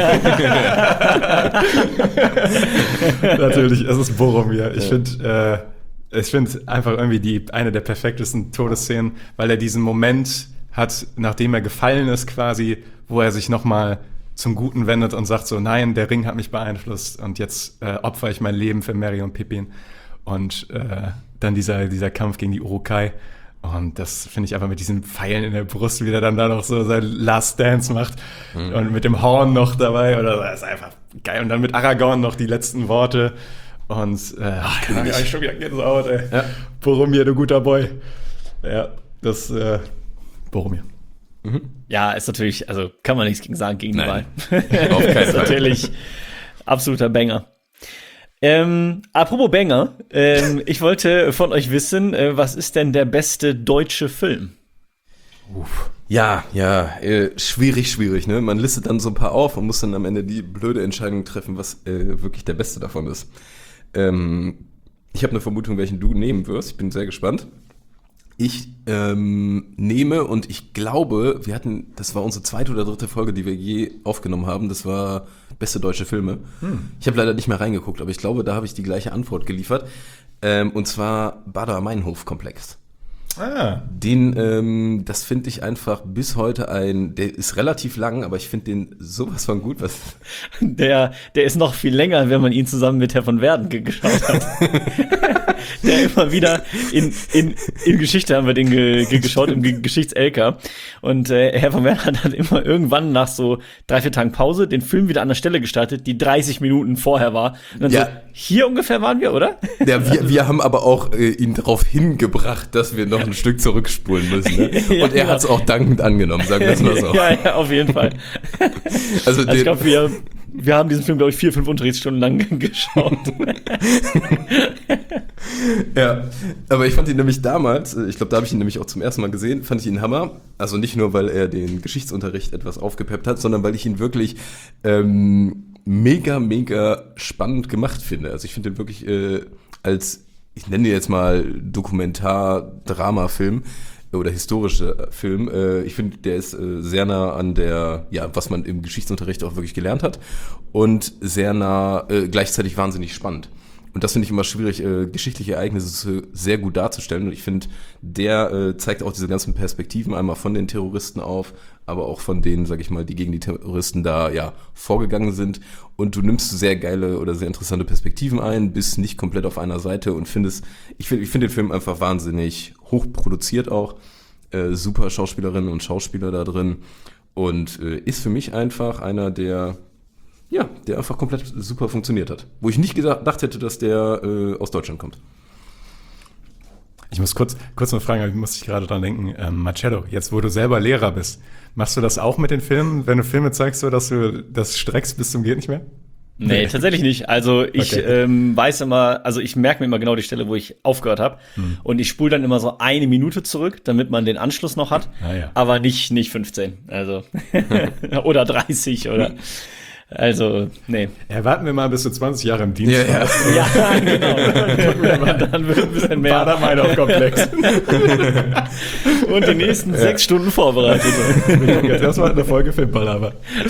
Natürlich, es ist Boromir. Ich finde einfach irgendwie eine der perfektesten Todesszenen, weil er diesen Moment hat, nachdem er gefallen ist quasi, wo er sich nochmal zum Guten wendet und sagt so, nein, der Ring hat mich beeinflusst und jetzt opfere ich mein Leben für Merry und Pippin. Und dann dieser Kampf gegen die Uruk-hai. Und das finde ich einfach mit diesen Pfeilen in der Brust, wie er dann da noch so sein Last Dance macht und mit dem Horn noch dabei. Oder das ist einfach geil. Und dann mit Aragorn noch die letzten Worte. Und kann ich schon wieder Gänsehaut, ey. Ja. Boromir, du guter Boy. Ja, das Boromir. Ja, ist natürlich, also kann man nichts gegen sagen gegen die Wahl. Auf keinen Fall. Ist natürlich absoluter Banger. Apropos Banger, ich wollte von euch wissen, was ist denn der beste deutsche Film? Ja, schwierig, ne? Man listet dann so ein paar auf und muss dann am Ende die blöde Entscheidung treffen, was wirklich der beste davon ist. Ich habe eine Vermutung, welchen du nehmen wirst. Ich bin sehr gespannt. Ich nehme, und ich glaube, das war unsere zweite oder dritte Folge, die wir je aufgenommen haben, das war beste deutsche Filme. Ich habe leider nicht mehr reingeguckt, aber ich glaube, da habe ich die gleiche Antwort geliefert. Und zwar Baader Meinhof-Komplex. Das finde ich einfach bis heute der ist relativ lang, aber ich finde den sowas von gut. Der ist noch viel länger, wenn man ihn zusammen mit Herr von Werden geschaut hat. Der immer wieder in Geschichte haben wir den geschaut, im Geschichts-LK. Und Herr von Werden hat immer irgendwann nach so 3-4 Tagen Pause den Film wieder an der Stelle gestartet, die 30 Minuten vorher war. Und dann so, hier ungefähr waren wir, oder? Ja, wir haben aber auch ihn darauf hingebracht, dass wir noch ein Stück zurückspulen müssen. Ne? Und er hat es auch dankend angenommen, sagen wir es mal so. Ja, auf jeden Fall. Also ich glaube, wir haben diesen Film, glaube ich, 4-5 Unterrichtsstunden lang geschaut. Ja, aber ich fand ihn nämlich damals, ich glaube, da habe ich ihn nämlich auch zum ersten Mal gesehen, fand ich ihn Hammer. Also nicht nur, weil er den Geschichtsunterricht etwas aufgepeppt hat, sondern weil ich ihn wirklich mega, mega spannend gemacht finde. Also ich finde ihn wirklich ich nenne ihn jetzt mal Dokumentar-Drama-Film oder historischer Film. Ich finde, der ist sehr nah an was man im Geschichtsunterricht auch wirklich gelernt hat und sehr nah, gleichzeitig wahnsinnig spannend. Und das finde ich immer schwierig, geschichtliche Ereignisse sehr gut darzustellen. Und ich finde, der zeigt auch diese ganzen Perspektiven einmal von den Terroristen auf, aber auch von denen, sag ich mal, die gegen die Terroristen da vorgegangen sind. Und du nimmst sehr geile oder sehr interessante Perspektiven ein, bist nicht komplett auf einer Seite und ich finde den Film einfach wahnsinnig hochproduziert auch. Super Schauspielerinnen und Schauspieler da drin. Und ist für mich einfach einer der einfach komplett super funktioniert hat. Wo ich nicht gedacht hätte, dass der aus Deutschland kommt. Ich muss kurz noch fragen, aber ich muss dich gerade dran denken, Marcello, jetzt wo du selber Lehrer bist, machst du das auch mit den Filmen, wenn du Filme zeigst, so dass du das streckst bis zum geht nicht mehr? Nee, tatsächlich nicht. Also ich weiß immer, also ich merke mir immer genau die Stelle, wo ich aufgehört habe. Und ich spule dann immer so 1 Minute zurück, damit man den Anschluss noch hat. Ja. Aber nicht 15. Also oder 30 oder. Also, nee. Ja, warten wir mal, bis du 20 Jahre im Dienst warst. Ja, genau. Dann wird ein bisschen mehr. Bader-Meinhof-Komplex. Und die nächsten 6 Stunden vorbereitet. Das war eine Folge Filmpalava.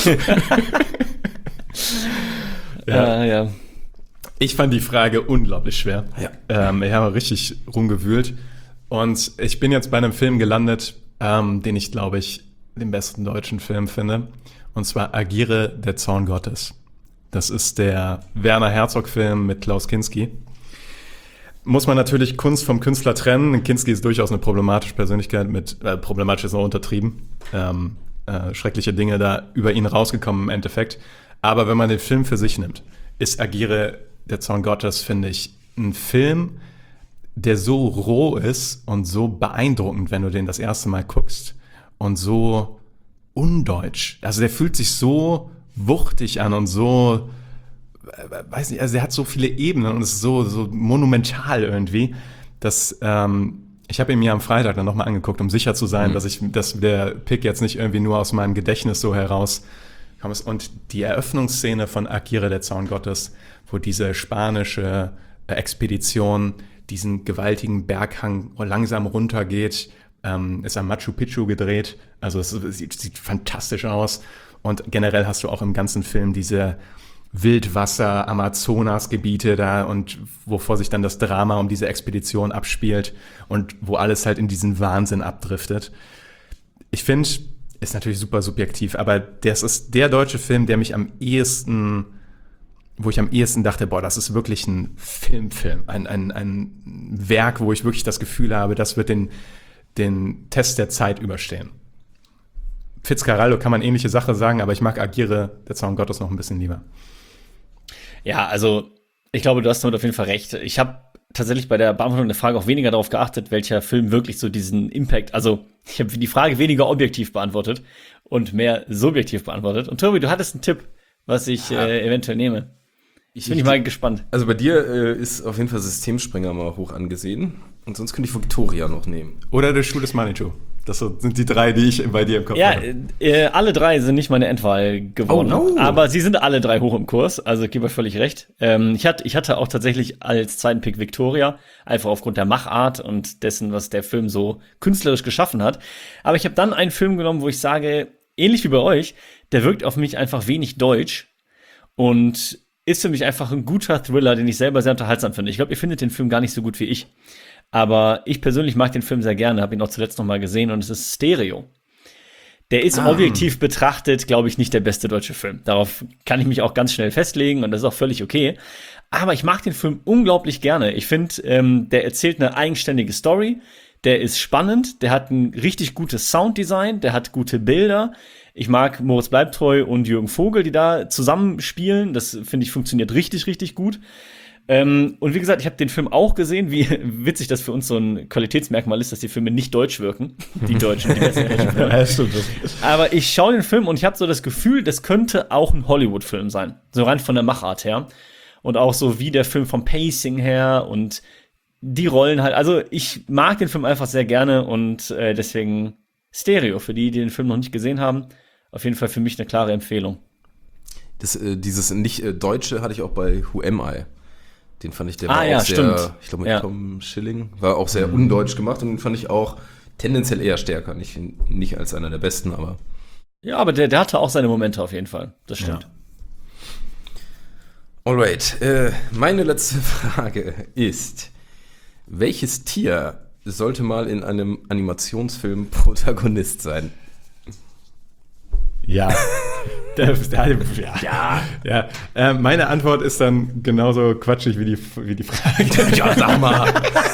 Ja. Ich fand die Frage unglaublich schwer. Ja. Ich habe richtig rumgewühlt. Und ich bin jetzt bei einem Film gelandet, den ich, glaube ich, den besten deutschen Film finde. Und zwar Agiere, der Zorn Gottes. Das ist der Werner Herzog-Film mit Klaus Kinski. Muss man natürlich Kunst vom Künstler trennen. Kinski ist durchaus eine problematische Persönlichkeit problematisch ist noch untertrieben. Schreckliche Dinge da über ihn rausgekommen im Endeffekt. Aber wenn man den Film für sich nimmt, ist Agiere, der Zorn Gottes, finde ich, ein Film, der so roh ist und so beeindruckend, wenn du den das erste Mal guckst und so undeutsch. Also der fühlt sich so wuchtig an und so, weiß nicht, also er hat so viele Ebenen und ist so monumental irgendwie, dass ich habe ihn mir am Freitag dann nochmal angeguckt, um sicher zu sein, dass der Pick jetzt nicht irgendwie nur aus meinem Gedächtnis so herauskommt. Und die Eröffnungsszene von Agiere, der Zorn Gottes, wo diese spanische Expedition diesen gewaltigen Berghang langsam runtergeht, ist am Machu Picchu gedreht, also es sieht fantastisch aus und generell hast du auch im ganzen Film diese Wildwasser-Amazonas-Gebiete da und wovor sich dann das Drama um diese Expedition abspielt und wo alles halt in diesen Wahnsinn abdriftet. Ich finde, ist natürlich super subjektiv, aber das ist der deutsche Film, der mich wo ich am ehesten dachte, boah, das ist wirklich ein Filmfilm, ein Werk, wo ich wirklich das Gefühl habe, das wird den Test der Zeit überstehen. Fitzcarraldo kann man ähnliche Sache sagen, aber ich mag Agiere, der Zorn Gottes, noch ein bisschen lieber. Ja, also ich glaube, du hast damit auf jeden Fall recht. Ich habe tatsächlich bei der Beantwortung der Frage auch weniger darauf geachtet, welcher Film wirklich so diesen Impact, also ich habe die Frage weniger objektiv beantwortet und mehr subjektiv beantwortet. Und Tobi, du hattest einen Tipp, was ich eventuell nehme. Bin ich mal gespannt. Also bei dir ist auf jeden Fall Systemspringer mal hoch angesehen. Und sonst könnte ich Victoria noch nehmen. Oder der Schuh des Manitou. Das sind die 3, die ich bei dir im Kopf habe. Ja, alle 3 sind nicht meine Endwahl geworden. Oh, no. Aber sie sind alle 3 hoch im Kurs. Also gebe euch völlig recht. Ich hatte auch tatsächlich als zweiten Pick Victoria. Einfach aufgrund der Machart und dessen, was der Film so künstlerisch geschaffen hat. Aber ich habe dann einen Film genommen, wo ich sage, ähnlich wie bei euch, der wirkt auf mich einfach wenig deutsch. Und ist für mich einfach ein guter Thriller, den ich selber sehr unterhaltsam finde. Ich glaube, ihr findet den Film gar nicht so gut wie ich. Aber ich persönlich mag den Film sehr gerne, habe ihn auch zuletzt noch mal gesehen und es ist Stereo. Der ist objektiv betrachtet, glaube ich, nicht der beste deutsche Film. Darauf kann ich mich auch ganz schnell festlegen und das ist auch völlig okay. Aber ich mag den Film unglaublich gerne. Ich finde, der erzählt eine eigenständige Story. Der ist spannend, der hat ein richtig gutes Sounddesign, der hat gute Bilder. Ich mag Moritz Bleibtreu und Jürgen Vogel, die da zusammenspielen. Das, finde ich, funktioniert richtig, richtig gut. Und wie gesagt, ich habe den Film auch gesehen, wie witzig das für uns so ein Qualitätsmerkmal ist, dass die Filme nicht deutsch wirken. Die Deutschen, die besten deutschen Filme. Ja, stimmt. Aber ich schaue den Film und ich habe so das Gefühl, das könnte auch ein Hollywood-Film sein. So rein von der Machart her. Und auch so wie der Film vom Pacing her und die Rollen halt. Also ich mag den Film einfach sehr gerne und deswegen Stereo, für die den Film noch nicht gesehen haben, auf jeden Fall für mich eine klare Empfehlung. Dieses nicht-Deutsche hatte ich auch bei Who Am I? Den fand ich, der war ja, auch sehr, stimmt. ich glaube mit Tom Schilling, war auch sehr undeutsch gemacht und den fand ich auch tendenziell eher stärker. Nicht als einer der besten, aber. Ja, aber der hatte auch seine Momente auf jeden Fall. Das stimmt. Ja. Alright, meine letzte Frage ist: Welches Tier sollte mal in einem Animationsfilm Protagonist sein? Ja. Ja. Meine Antwort ist dann genauso quatschig wie die Frage. Ja, sag mal.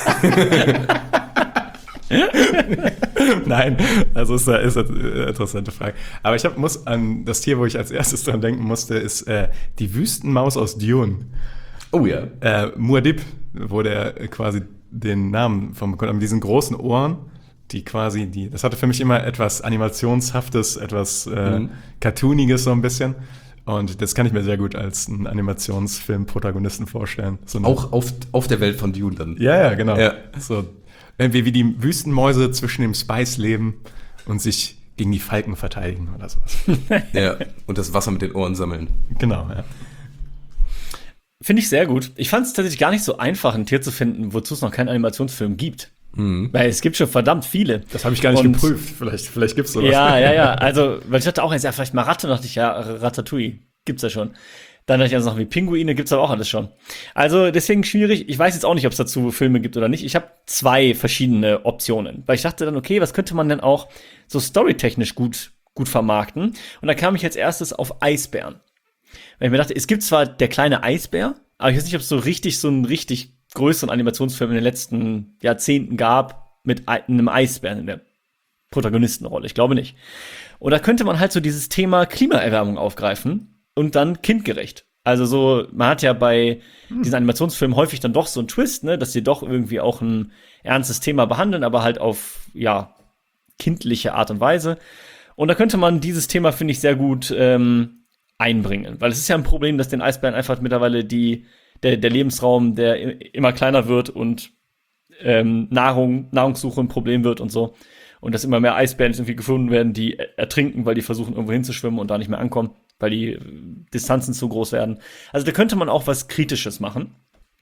Nein, also ist eine interessante Frage. Aber muss an das Tier, wo ich als erstes dran denken musste, ist die Wüstenmaus aus Dune. Oh ja. Muad'Dib, wo der quasi den Namen vom bekommt, mit diesen großen Ohren, die quasi, das hatte für mich immer etwas Animationshaftes, etwas Cartooniges so ein bisschen. Und das kann ich mir sehr gut als einen Animationsfilm-Protagonisten vorstellen. So auch auf der Welt von Dune dann. Ja, genau. Ja. So, wie die Wüstenmäuse zwischen dem Spice leben und sich gegen die Falken verteidigen oder sowas. Ja, und das Wasser mit den Ohren sammeln. Genau, ja. Finde ich sehr gut. Ich fand es tatsächlich gar nicht so einfach, ein Tier zu finden, wozu es noch keinen Animationsfilm gibt. Weil es gibt schon verdammt viele. Das habe ich gar nicht geprüft. Vielleicht gibt's sowas. Ja. Also, weil ich dachte auch, ja, vielleicht mal Ratte, dachte ich, ja, Ratatouille gibt's ja schon. Dann dachte ich also noch wie Pinguine, gibt's aber auch alles schon. Also deswegen schwierig. Ich weiß jetzt auch nicht, ob es dazu Filme gibt oder nicht. Ich habe 2 verschiedene Optionen. Weil ich dachte dann, okay, was könnte man denn auch so storytechnisch gut vermarkten? Und da kam ich als erstes auf Eisbären. Weil ich mir dachte, es gibt zwar der kleine Eisbär, aber ich weiß nicht, ob es so einen richtig größeren Animationsfilm in den letzten Jahrzehnten gab mit einem Eisbären in der Protagonistenrolle. Ich glaube nicht. Und da könnte man halt so dieses Thema Klimaerwärmung aufgreifen und dann kindgerecht. Also so, man hat ja bei diesen Animationsfilmen häufig dann doch so einen Twist, ne, dass sie doch irgendwie auch ein ernstes Thema behandeln, aber halt auf, kindliche Art und Weise. Und da könnte man dieses Thema, finde ich, sehr gut einbringen. Weil es ist ja ein Problem, dass den Eisbären einfach mittlerweile der Lebensraum, der immer kleiner wird und Nahrungssuche ein Problem wird und so. Und dass immer mehr Eisbären irgendwie gefunden werden, die ertrinken, weil die versuchen, irgendwo hinzuschwimmen und da nicht mehr ankommen, weil die Distanzen zu groß werden. Also da könnte man auch was Kritisches machen.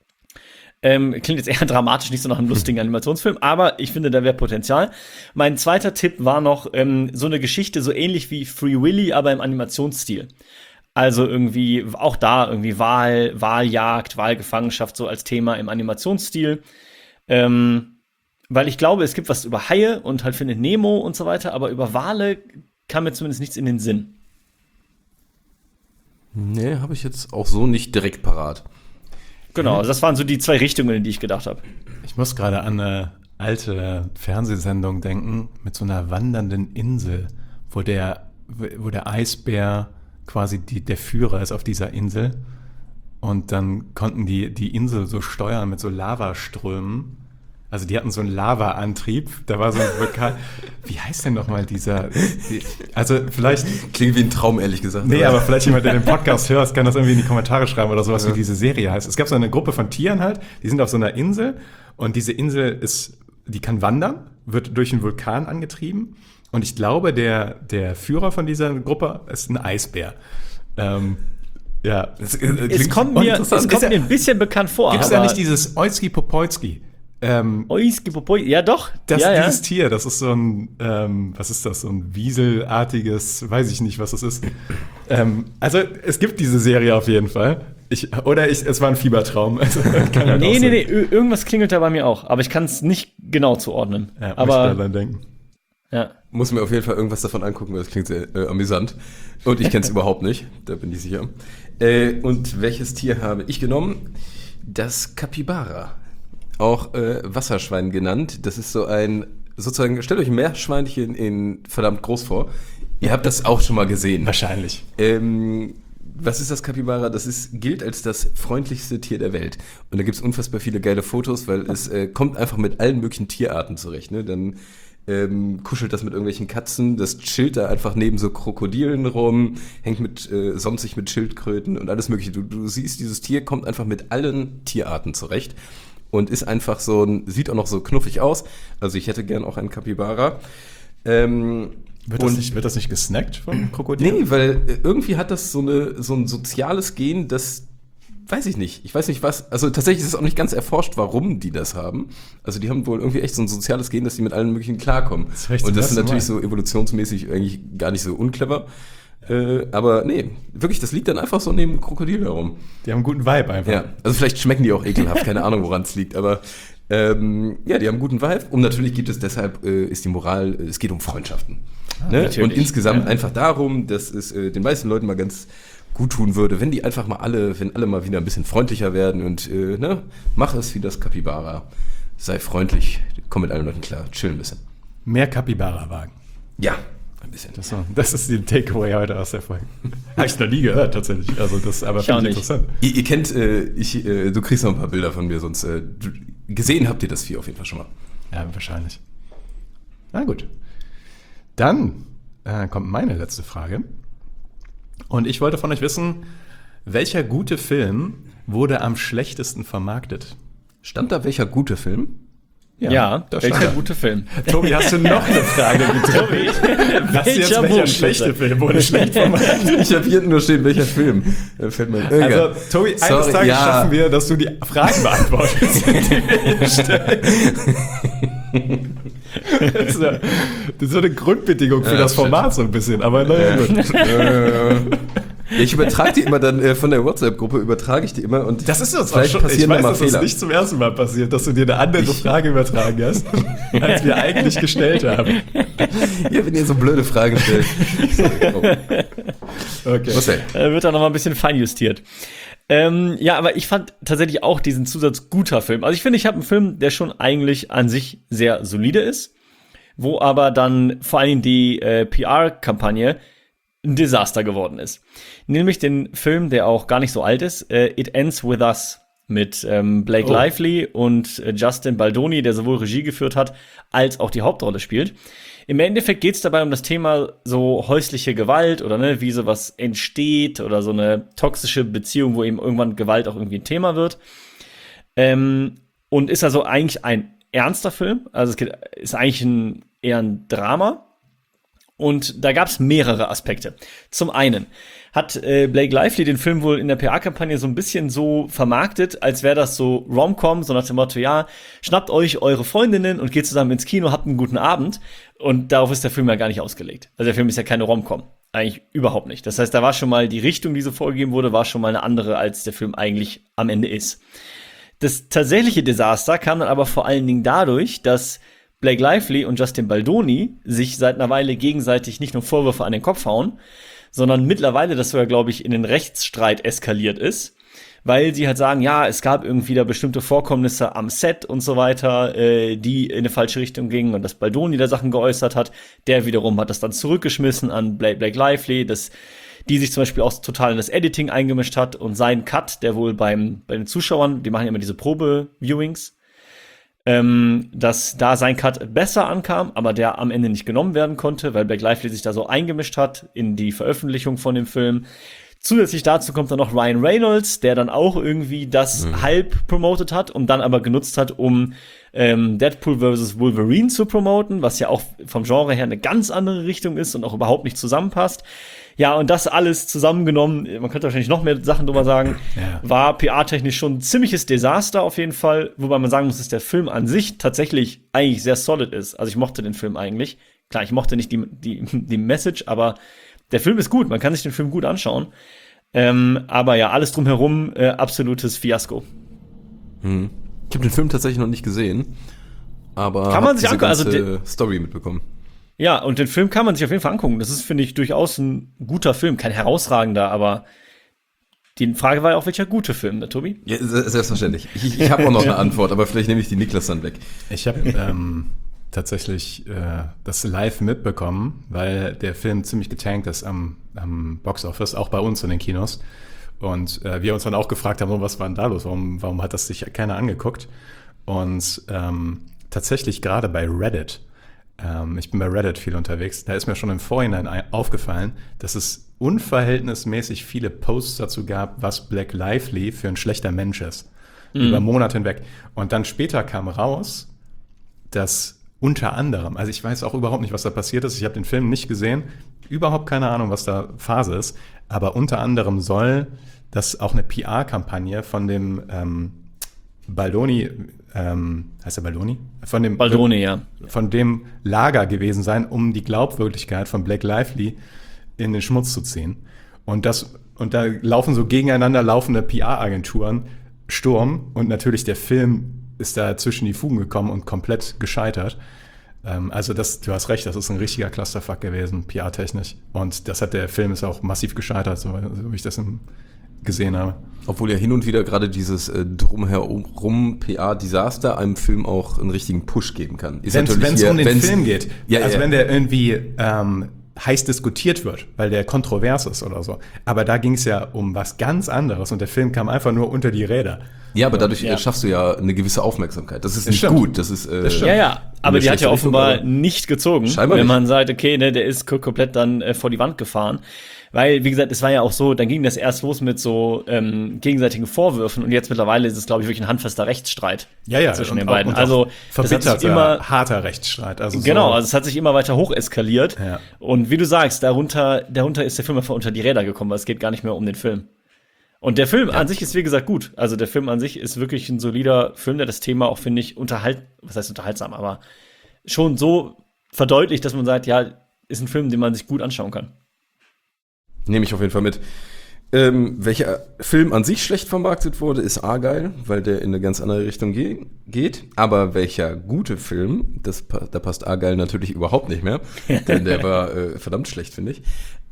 Klingt jetzt eher dramatisch, nicht so nach einem lustigen Animationsfilm, aber ich finde, da wäre Potenzial. Mein zweiter Tipp war noch so eine Geschichte, so ähnlich wie Free Willy, aber im Animationsstil. Also irgendwie, auch da irgendwie Waljagd, Walgefangenschaft so als Thema im Animationsstil. Weil ich glaube, es gibt was über Haie und halt Findet Nemo und so weiter, aber über Wale kam mir zumindest nichts in den Sinn. Nee, habe ich jetzt auch so nicht direkt parat. Genau, also das waren so die 2 Richtungen, in die ich gedacht habe. Ich muss gerade an eine alte Fernsehsendung denken mit so einer wandernden Insel, wo der Eisbär quasi der Führer ist auf dieser Insel. Und dann konnten die Insel so steuern mit so Lavaströmen. Also die hatten so einen Lava-Antrieb. Da war so ein Vulkan. Wie heißt denn nochmal dieser? Also vielleicht. Klingt wie ein Traum, ehrlich gesagt. Nee, aber vielleicht jemand, der den Podcast hört, kann das irgendwie in die Kommentare schreiben oder sowas, wie diese Serie heißt. Es gab so eine Gruppe von Tieren halt, die sind auf so einer Insel und diese Insel die kann wandern, wird durch einen Vulkan angetrieben und ich glaube, der Führer von dieser Gruppe ist ein Eisbär. Ja. Es kommt mir ein bisschen bekannt vor. Gibt es da nicht dieses Oizki Popolski? Ja, doch. Dieses Tier, das ist so ein, was ist das, so ein Wieselartiges, weiß ich nicht, was das ist. Also, es gibt diese Serie auf jeden Fall. Es war ein Fiebertraum. Also, kann halt auch sein. Nee, irgendwas klingelt da bei mir auch, aber ich kann es nicht genau zuordnen. Ja, aber dann denken. ja. Muss mir auf jeden Fall irgendwas davon angucken, weil das klingt sehr amüsant. Und ich kenne es überhaupt nicht, da bin ich sicher. Und welches Tier habe ich genommen? Das Capybara. Auch Wasserschwein genannt. Das ist so ein, sozusagen, stellt euch ein Meerschweinchen in verdammt groß vor. Ihr habt das auch schon mal gesehen. Wahrscheinlich. Was ist das Capybara? Das gilt als das freundlichste Tier der Welt. Und da gibt es unfassbar viele geile Fotos, weil es kommt einfach mit allen möglichen Tierarten zurecht. Ne? Dann kuschelt das mit irgendwelchen Katzen, das chillt da einfach neben so Krokodilen rum, hängt sonnt sich mit Schildkröten und alles mögliche. Du siehst, dieses Tier kommt einfach mit allen Tierarten zurecht und ist einfach sieht auch noch so knuffig aus. Also ich hätte gern auch einen Capybara. Wird das nicht gesnackt vom Krokodil? Nee, weil irgendwie hat das so ein soziales Gen, das weiß ich nicht. Ich weiß nicht was. Also tatsächlich ist es auch nicht ganz erforscht, warum die das haben. Also die haben wohl irgendwie echt so ein soziales Gen, dass die mit allen möglichen klarkommen. Und das ist natürlich so evolutionsmäßig eigentlich gar nicht so unclever. Aber nee, wirklich, das liegt dann einfach so neben dem Krokodil herum. Die haben einen guten Vibe einfach. Ja, also vielleicht schmecken die auch ekelhaft, keine Ahnung, woran es liegt. Aber ja, die haben einen guten Vibe. Und natürlich deshalb ist die Moral, es geht um Freundschaften. Ne? Und insgesamt einfach darum, dass es den meisten Leuten mal ganz gut tun würde, wenn alle mal wieder ein bisschen freundlicher werden und mach es wie das Capybara. Sei freundlich, komm mit allen Leuten klar, chill ein bisschen. Mehr Capybara-Wagen. Ja, ein bisschen. Das ist die Takeaway heute aus der Folge. Habe ich noch nie gehört, tatsächlich. Also das aber finde ich interessant. Ihr kennt, du kriegst noch ein paar Bilder von mir, sonst gesehen habt ihr das Vieh auf jeden Fall schon mal. Ja, wahrscheinlich. Na gut. Dann kommt meine letzte Frage. Und ich wollte von euch wissen, welcher gute Film wurde am schlechtesten vermarktet? Stand da welcher gute Film? Ja, welcher gute Film? Tobi, hast du noch eine Frage? Tobi, welcher schlechte Film wurde schlecht vermarktet? Ich habe hier nur stehen, welcher Film. Fällt mir also, Tobi, eines Tages schaffen wir, dass du die Fragen beantwortest. Das ist so eine Grundbedingung für das Format so ein bisschen, aber naja, gut. Ich übertrage die immer dann von der WhatsApp-Gruppe, und das ist uns vielleicht auch schon, ich weiß, dass Fehler. Das nicht zum ersten Mal passiert, dass du dir eine andere Frage übertragen hast, als wir eigentlich gestellt haben. Ja, wenn ihr so blöde Fragen stellt. Okay. Wird da nochmal ein bisschen feinjustiert. Ja, aber ich fand tatsächlich auch diesen Zusatz guter Film. Also ich finde, ich habe einen Film, der schon eigentlich an sich sehr solide ist, wo aber dann vor allen Dingen die PR-Kampagne ein Desaster geworden ist. Nämlich den Film, der auch gar nicht so alt ist, It Ends With Us mit Blake Lively und Justin Baldoni, der sowohl Regie geführt hat, als auch die Hauptrolle spielt. Im Endeffekt geht es dabei um das Thema so häusliche Gewalt oder wie sowas entsteht oder so eine toxische Beziehung, wo eben irgendwann Gewalt auch irgendwie ein Thema wird. Und ist also eigentlich ein ernster Film. Also ist eigentlich eher ein Drama. Und da gab es mehrere Aspekte. Zum einen hat Blake Lively den Film wohl in der PR-Kampagne so ein bisschen so vermarktet, als wäre das so Rom-Com, so nach dem Motto, ja, schnappt euch eure Freundinnen und geht zusammen ins Kino, habt einen guten Abend. Und darauf ist der Film ja gar nicht ausgelegt. Also der Film ist ja keine Rom-Com. Eigentlich überhaupt nicht. Das heißt, da war schon mal die Richtung, die so vorgegeben wurde, war schon mal eine andere, als der Film eigentlich am Ende ist. Das tatsächliche Desaster kam dann aber vor allen Dingen dadurch, dass Blake Lively und Justin Baldoni sich seit einer Weile gegenseitig nicht nur Vorwürfe an den Kopf hauen, sondern mittlerweile das sogar, glaube ich, in den Rechtsstreit eskaliert ist, weil sie halt sagen, ja, es gab irgendwie da bestimmte Vorkommnisse am Set und so weiter, die in eine falsche Richtung gingen und dass Baldoni da Sachen geäußert hat. Der wiederum hat das dann zurückgeschmissen an Blake Lively, die sich zum Beispiel auch total in das Editing eingemischt hat und sein Cut, der wohl bei den Zuschauern, die machen ja immer diese Probe-Viewings, dass da sein Cut besser ankam, aber der am Ende nicht genommen werden konnte, weil Blake Lively sich da so eingemischt hat in die Veröffentlichung von dem Film. Zusätzlich dazu kommt dann noch Ryan Reynolds, der dann auch irgendwie das halb promotet hat und dann aber genutzt hat, um Deadpool vs. Wolverine zu promoten, was ja auch vom Genre her eine ganz andere Richtung ist und auch überhaupt nicht zusammenpasst. Ja, und das alles zusammengenommen, man könnte wahrscheinlich noch mehr Sachen drüber sagen, war PR-technisch schon ein ziemliches Desaster auf jeden Fall, wobei man sagen muss, dass der Film an sich tatsächlich eigentlich sehr solid ist. Also ich mochte den Film eigentlich. Klar, ich mochte nicht die Message, aber der Film ist gut, man kann sich den Film gut anschauen. Aber ja, alles drumherum absolutes Fiasko. Ich habe den Film tatsächlich noch nicht gesehen, aber Kann man hab sich diese angucken, also ganze Story mitbekommen. Ja, und den Film kann man sich auf jeden Fall angucken. Das ist, finde ich, durchaus ein guter Film. Kein herausragender, aber die Frage war ja auch, welcher gute Film, ne, Tobi? Ja, selbstverständlich. Ich habe auch noch eine Antwort, aber vielleicht nehme ich die Niklas dann weg. Ich habe tatsächlich das live mitbekommen, weil der Film ziemlich getankt ist am Boxoffice, auch bei uns in den Kinos. Und wir uns dann auch gefragt haben, was war denn da los? Warum hat das sich keiner angeguckt? Und tatsächlich gerade bei Reddit, ich bin bei Reddit viel unterwegs, da ist mir schon im Vorhinein aufgefallen, dass es unverhältnismäßig viele Posts dazu gab, was Blake Lively für ein schlechter Mensch ist. Über Monate hinweg. Und dann später kam raus, dass unter anderem, also ich weiß auch überhaupt nicht, was da passiert ist, ich habe den Film nicht gesehen, überhaupt keine Ahnung, was da Phase ist, aber unter anderem soll das auch eine PR-Kampagne von dem Baldoni, heißt der Baldoni? Baldoni, ja. Von dem Lager gewesen sein, um die Glaubwürdigkeit von Blake Lively in den Schmutz zu ziehen. Und da laufen so gegeneinander laufende PR-Agenturen Sturm und natürlich der Film ist da zwischen die Fugen gekommen und komplett gescheitert. Also du hast recht, das ist ein richtiger Clusterfuck gewesen, PR-technisch. Und der Film ist auch massiv gescheitert, so wie ich das gesehen habe. Obwohl ja hin und wieder gerade dieses drumherum PR-Desaster einem Film auch einen richtigen Push geben kann. Wenn es um den Film geht, wenn der irgendwie heiß diskutiert wird, weil der kontrovers ist oder so. Aber da ging es ja um was ganz anderes und der Film kam einfach nur unter die Räder. Ja, aber dadurch schaffst du ja eine gewisse Aufmerksamkeit. Das ist nicht stimmt. gut. Das ist Ja, aber die hat ja offenbar nicht gezogen, Scheinbar wenn nicht. man sagt, okay, ne, der ist komplett dann vor die Wand gefahren. Weil, wie gesagt, es war ja auch so, dann ging das erst los mit so gegenseitigen Vorwürfen und jetzt mittlerweile ist es, glaube ich, wirklich ein handfester Rechtsstreit zwischen den beiden. Also das hat sich immer harter Rechtsstreit. Also genau, also es hat sich immer weiter hoch eskaliert. Ja. Und wie du sagst, darunter ist der Film einfach unter die Räder gekommen, weil es geht gar nicht mehr um den Film. Und der Film an sich ist, wie gesagt, gut. Also der Film an sich ist wirklich ein solider Film, der das Thema auch, finde ich, was heißt unterhaltsam, aber schon so verdeutlicht, dass man sagt, ja, ist ein Film, den man sich gut anschauen kann. Nehme ich auf jeden Fall mit. Welcher Film an sich schlecht vermarktet wurde, ist Argyle, weil der in eine ganz andere Richtung geht. Aber welcher gute Film, da passt Argyle natürlich überhaupt nicht mehr, denn der war verdammt schlecht, finde ich.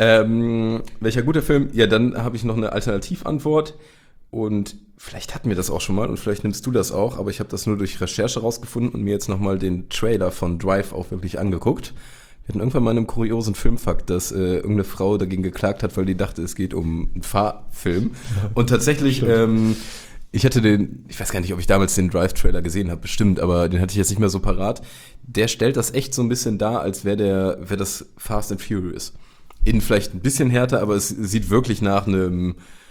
Welcher gute Film? Ja, dann habe ich noch eine Alternativantwort. Und vielleicht hatten wir das auch schon mal und vielleicht nimmst du das auch, aber ich habe das nur durch Recherche rausgefunden und mir jetzt nochmal den Trailer von Drive auch wirklich angeguckt. Wir hatten irgendwann mal einen kuriosen Filmfakt, dass irgendeine Frau dagegen geklagt hat, weil die dachte, es geht um einen Fahrfilm. Und tatsächlich, ich weiß gar nicht, ob ich damals den Drive-Trailer gesehen habe, bestimmt, aber den hatte ich jetzt nicht mehr so parat. Der stellt das echt so ein bisschen dar, als wäre das Fast and Furious. Innen vielleicht ein bisschen härter, aber es sieht wirklich nach einem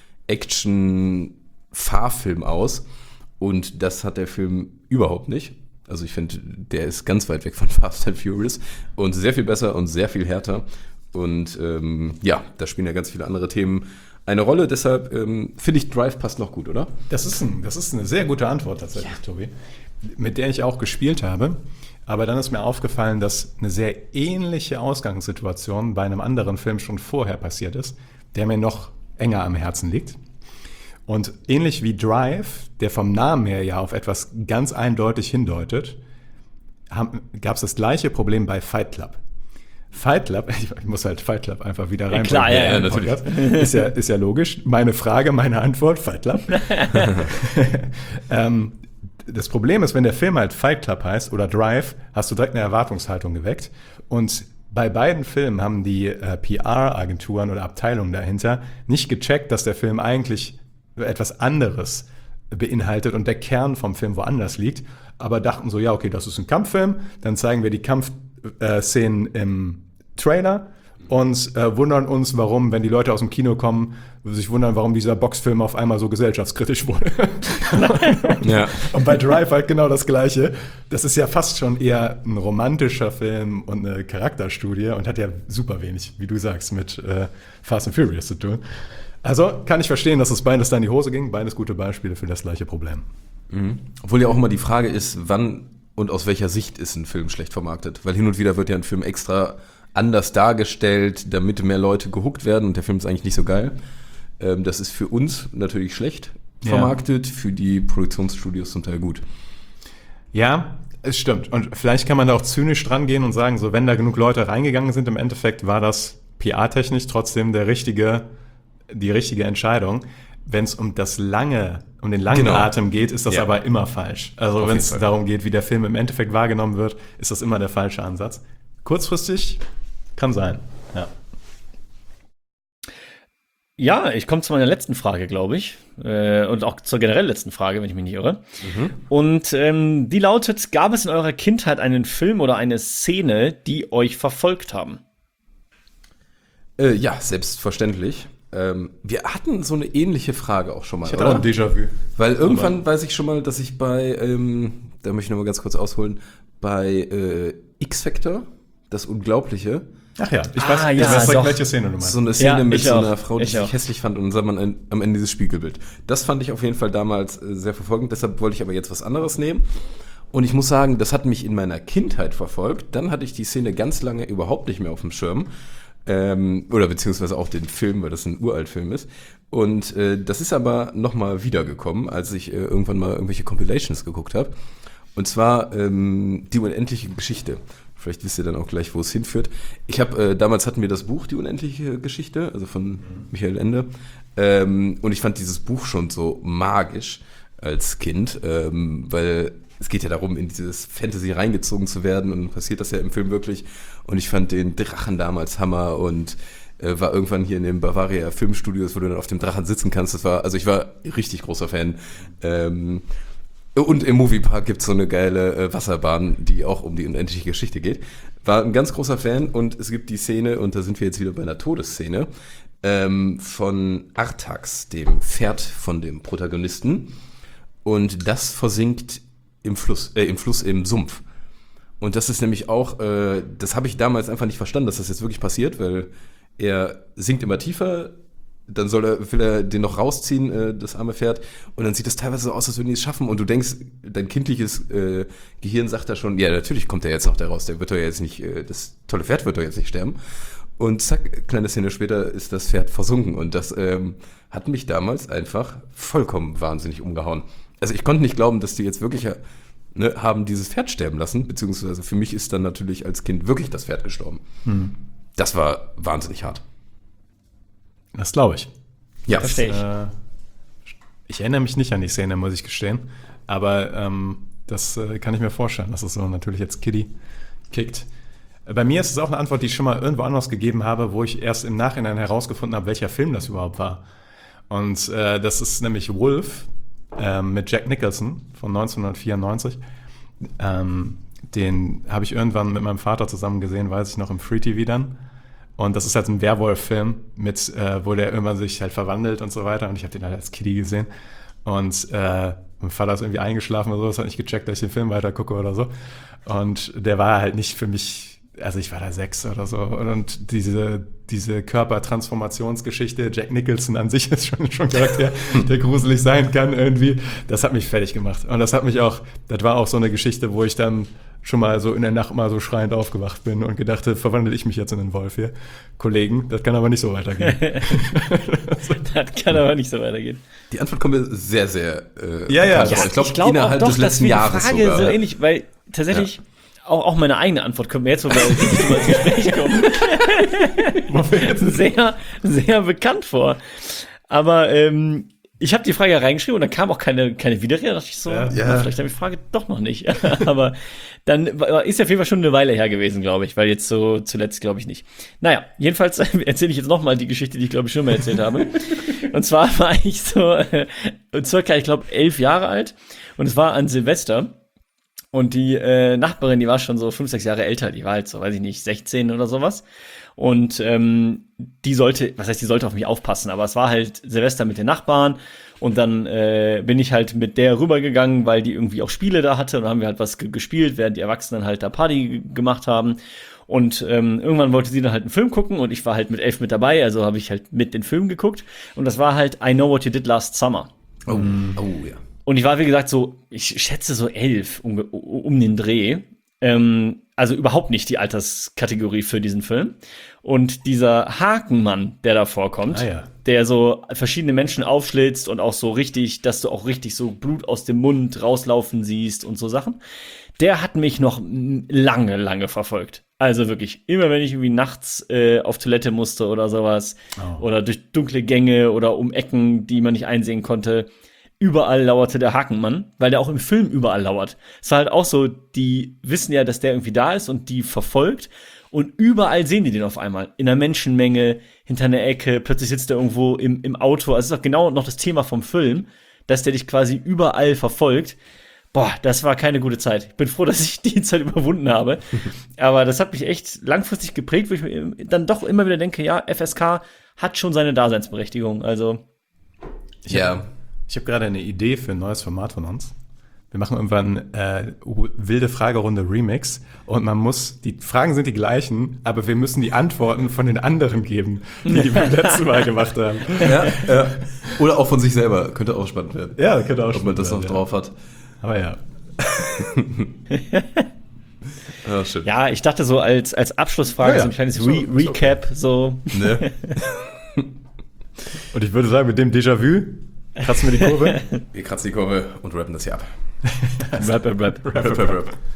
Action-Fahrfilm aus. Und das hat der Film überhaupt nicht. Also ich finde, der ist ganz weit weg von Fast and Furious und sehr viel besser und sehr viel härter. Und da spielen ja ganz viele andere Themen eine Rolle. Deshalb finde ich, Drive passt noch gut, oder? Das ist eine sehr gute Antwort tatsächlich, Tobi, mit der ich auch gespielt habe. Aber dann ist mir aufgefallen, dass eine sehr ähnliche Ausgangssituation bei einem anderen Film schon vorher passiert ist, der mir noch enger am Herzen liegt. Und ähnlich wie Drive, der vom Namen her ja auf etwas ganz eindeutig hindeutet, gab es das gleiche Problem bei Fight Club. Fight Club, ich muss halt Fight Club einfach wieder rein. Klar, ja, natürlich. Ist ja logisch. Meine Frage, meine Antwort, Fight Club. Das Problem ist, wenn der Film halt Fight Club heißt oder Drive, hast du direkt eine Erwartungshaltung geweckt. Und bei beiden Filmen haben die PR-Agenturen oder Abteilungen dahinter nicht gecheckt, dass der Film eigentlich etwas anderes beinhaltet und der Kern vom Film woanders liegt, aber dachten so, ja, okay, das ist ein Kampffilm, dann zeigen wir die Kampfszenen im Trailer und wundern uns, warum, wenn die Leute aus dem Kino kommen, sich wundern, warum dieser Boxfilm auf einmal so gesellschaftskritisch wurde. Ja. Und bei Drive halt genau das Gleiche. Das ist ja fast schon eher ein romantischer Film und eine Charakterstudie und hat ja super wenig, wie du sagst, mit Fast and Furious zu tun. Also kann ich verstehen, dass es beides da in die Hose ging. Beides gute Beispiele für das gleiche Problem. Mhm. Obwohl ja auch immer die Frage ist, wann und aus welcher Sicht ist ein Film schlecht vermarktet? Weil hin und wieder wird ja ein Film extra anders dargestellt, damit mehr Leute gehuckt werden und der Film ist eigentlich nicht so geil. Das ist für uns natürlich schlecht vermarktet, für die Produktionsstudios zum Teil gut. Ja, es stimmt. Und vielleicht kann man da auch zynisch dran gehen und sagen, so wenn da genug Leute reingegangen sind, im Endeffekt war das PR-technisch trotzdem die richtige Entscheidung. Wenn es um den langen Atem geht, ist das aber immer falsch. Also wenn es darum geht, wie der Film im Endeffekt wahrgenommen wird, ist das immer der falsche Ansatz. Kurzfristig kann sein, ja. Ja, ich komme zu meiner letzten Frage, glaube ich. Und auch zur generell letzten Frage, wenn ich mich nicht irre. Und die lautet, gab es in eurer Kindheit einen Film oder eine Szene, die euch verfolgt haben? Ja, selbstverständlich. Wir hatten so eine ähnliche Frage auch schon mal, Ich hatte auch ein Déjà-vu. Weil irgendwann weiß ich schon mal, dass ich bei, da möchte ich noch mal ganz kurz ausholen, bei X-Factor, das Unglaubliche. Ach ja, ich weiß welche Szene du meinst. So eine Szene mit so einer auch. Frau, die ich hässlich fand, und dann sah man am Ende dieses Spiegelbild. Das fand ich auf jeden Fall damals sehr verfolgend, deshalb wollte ich aber jetzt was anderes nehmen. Und ich muss sagen, das hat mich in meiner Kindheit verfolgt. Dann hatte ich die Szene ganz lange überhaupt nicht mehr auf dem Schirm. Oder beziehungsweise auch den Film, weil das ein Uralt-Film ist. Und das ist aber nochmal wiedergekommen, als ich irgendwann mal irgendwelche Compilations geguckt habe. Und zwar Die unendliche Geschichte. Vielleicht wisst ihr dann auch gleich, wo es hinführt. Ich habe, damals hatten wir das Buch Die unendliche Geschichte, also von Michael Ende. Und ich fand dieses Buch schon so magisch als Kind, weil es geht ja darum, in dieses Fantasy reingezogen zu werden, und passiert das ja im Film wirklich. Und ich fand den Drachen damals Hammer und war irgendwann hier in den Bavaria Filmstudios, wo du dann auf dem Drachen sitzen kannst. Ich war richtig großer Fan. Und im Moviepark gibt's so eine geile Wasserbahn, die auch um die unendliche Geschichte geht. War ein ganz großer Fan, und es gibt die Szene, und da sind wir jetzt wieder bei einer Todesszene, von Artax, dem Pferd von dem Protagonisten. Und das versinkt im Sumpf. Und das ist nämlich auch, das habe ich damals einfach nicht verstanden, dass das jetzt wirklich passiert, weil er sinkt immer tiefer, dann will er den noch rausziehen, das arme Pferd, und dann sieht das teilweise so aus, als würden die es schaffen, und du denkst, dein kindliches Gehirn sagt da schon, ja, natürlich kommt der jetzt noch da raus, der wird doch jetzt nicht, das tolle Pferd wird doch jetzt nicht sterben. Und zack, kleine Szene später ist das Pferd versunken, und das hat mich damals einfach vollkommen wahnsinnig umgehauen. Also ich konnte nicht glauben, dass die jetzt wirklich haben dieses Pferd sterben lassen, beziehungsweise für mich ist dann natürlich als Kind wirklich das Pferd gestorben. Das war wahnsinnig hart. Das glaube ich. Ja, verstehe ich. Ich erinnere mich nicht an die Szene, muss ich gestehen. Aber das kann ich mir vorstellen, dass es so natürlich jetzt Kiddie kickt. Bei mir ist es auch eine Antwort, die ich schon mal irgendwo anders gegeben habe, wo ich erst im Nachhinein herausgefunden habe, welcher Film das überhaupt war. Und das ist nämlich Wolf mit Jack Nicholson von 1994. Den habe ich irgendwann mit meinem Vater zusammen gesehen, weiß ich noch, im Free TV dann. Und das ist halt ein Werwolf-Film, mit, wo der irgendwann sich halt verwandelt und so weiter. Und ich habe den halt als Kiddie gesehen. Und mein Vater ist irgendwie eingeschlafen oder so, das hat nicht gecheckt, dass ich den Film weiter gucke oder so. Und der war halt nicht für mich, also ich war da 6 oder so. Und diese Körpertransformationsgeschichte, Jack Nicholson an sich ist schon ein Charakter, der gruselig sein kann irgendwie. Das hat mich fertig gemacht. Und das war auch so eine Geschichte, wo ich dann schon mal so in der Nacht mal so schreiend aufgewacht bin und gedachte, verwandle ich mich jetzt in einen Wolf hier. Kollegen, das kann aber nicht so weitergehen. Das kann aber nicht so weitergehen. Die Antwort kommt mir sehr, sehr ich glaube innerhalb auch des letzten Jahres die Frage sogar. so ähnlich, weil tatsächlich auch meine eigene Antwort kommt mir jetzt, wo wir richtig über das Gespräch kommen, sehr, sehr bekannt vor. Aber ich habe die Frage reingeschrieben und dann kam auch keine Widerrede. Da dachte ich so, vielleicht habe ich die Frage doch noch nicht. Aber dann ist auf jeden Fall schon eine Weile her gewesen, glaube ich, weil jetzt so zuletzt glaube ich nicht. Naja, jedenfalls erzähle ich jetzt noch mal die Geschichte, die ich glaube ich schon mal erzählt habe. Und zwar war ich so circa, ich glaube, 11 Jahre alt, und es war an Silvester. Und die Nachbarin, die war schon so 5, 6 Jahre älter, die war halt so, weiß ich nicht, 16 oder sowas. Und die sollte auf mich aufpassen, aber es war halt Silvester mit den Nachbarn, und dann bin ich halt mit der rübergegangen, weil die irgendwie auch Spiele da hatte, und dann haben wir halt was gespielt, während die Erwachsenen halt da Party gemacht haben. Und irgendwann wollte sie dann halt einen Film gucken, und ich war halt mit 11 mit dabei, also habe ich halt mit den Film geguckt, und das war halt I Know What You Did Last Summer. Oh ja. Und ich war, wie gesagt, so, ich schätze so 11 um den Dreh. Also überhaupt nicht die Alterskategorie für diesen Film. Und dieser Hakenmann, der da vorkommt, der so verschiedene Menschen aufschlitzt und auch so richtig, dass du auch richtig so Blut aus dem Mund rauslaufen siehst und so Sachen, der hat mich noch lange verfolgt. Also wirklich, immer wenn ich irgendwie nachts auf Toilette musste oder sowas, oder durch dunkle Gänge oder um Ecken, die man nicht einsehen konnte, überall lauerte der Hakenmann, weil der auch im Film überall lauert. Es war halt auch so, die wissen ja, dass der irgendwie da ist und die verfolgt und überall sehen die den auf einmal. In einer Menschenmenge, hinter einer Ecke, plötzlich sitzt der irgendwo im Auto. Also es ist auch genau noch das Thema vom Film, dass der dich quasi überall verfolgt. Boah, das war keine gute Zeit. Ich bin froh, dass ich die Zeit überwunden habe. Aber das hat mich echt langfristig geprägt, wo ich mir dann doch immer wieder denke, ja, FSK hat schon seine Daseinsberechtigung. Also ich habe gerade eine Idee für ein neues Format von uns. Wir machen irgendwann wilde Fragerunde Remix und die Fragen sind die gleichen, aber wir müssen die Antworten von den anderen geben, die beim letzten Mal gemacht haben. Ja. Oder auch von sich selber. Könnte auch spannend werden. Ja, könnte auch spannend werden. Ob man das noch drauf hat. Aber ja. Ja, schön. Ja, ich dachte so als Abschlussfrage so ein kleines Recap. So. Ne? Und ich würde sagen, mit dem Déjà-vu kratzen wir die Kurve. Wir kratzen die Kurve und rappen das hier ab. Rap. Rap.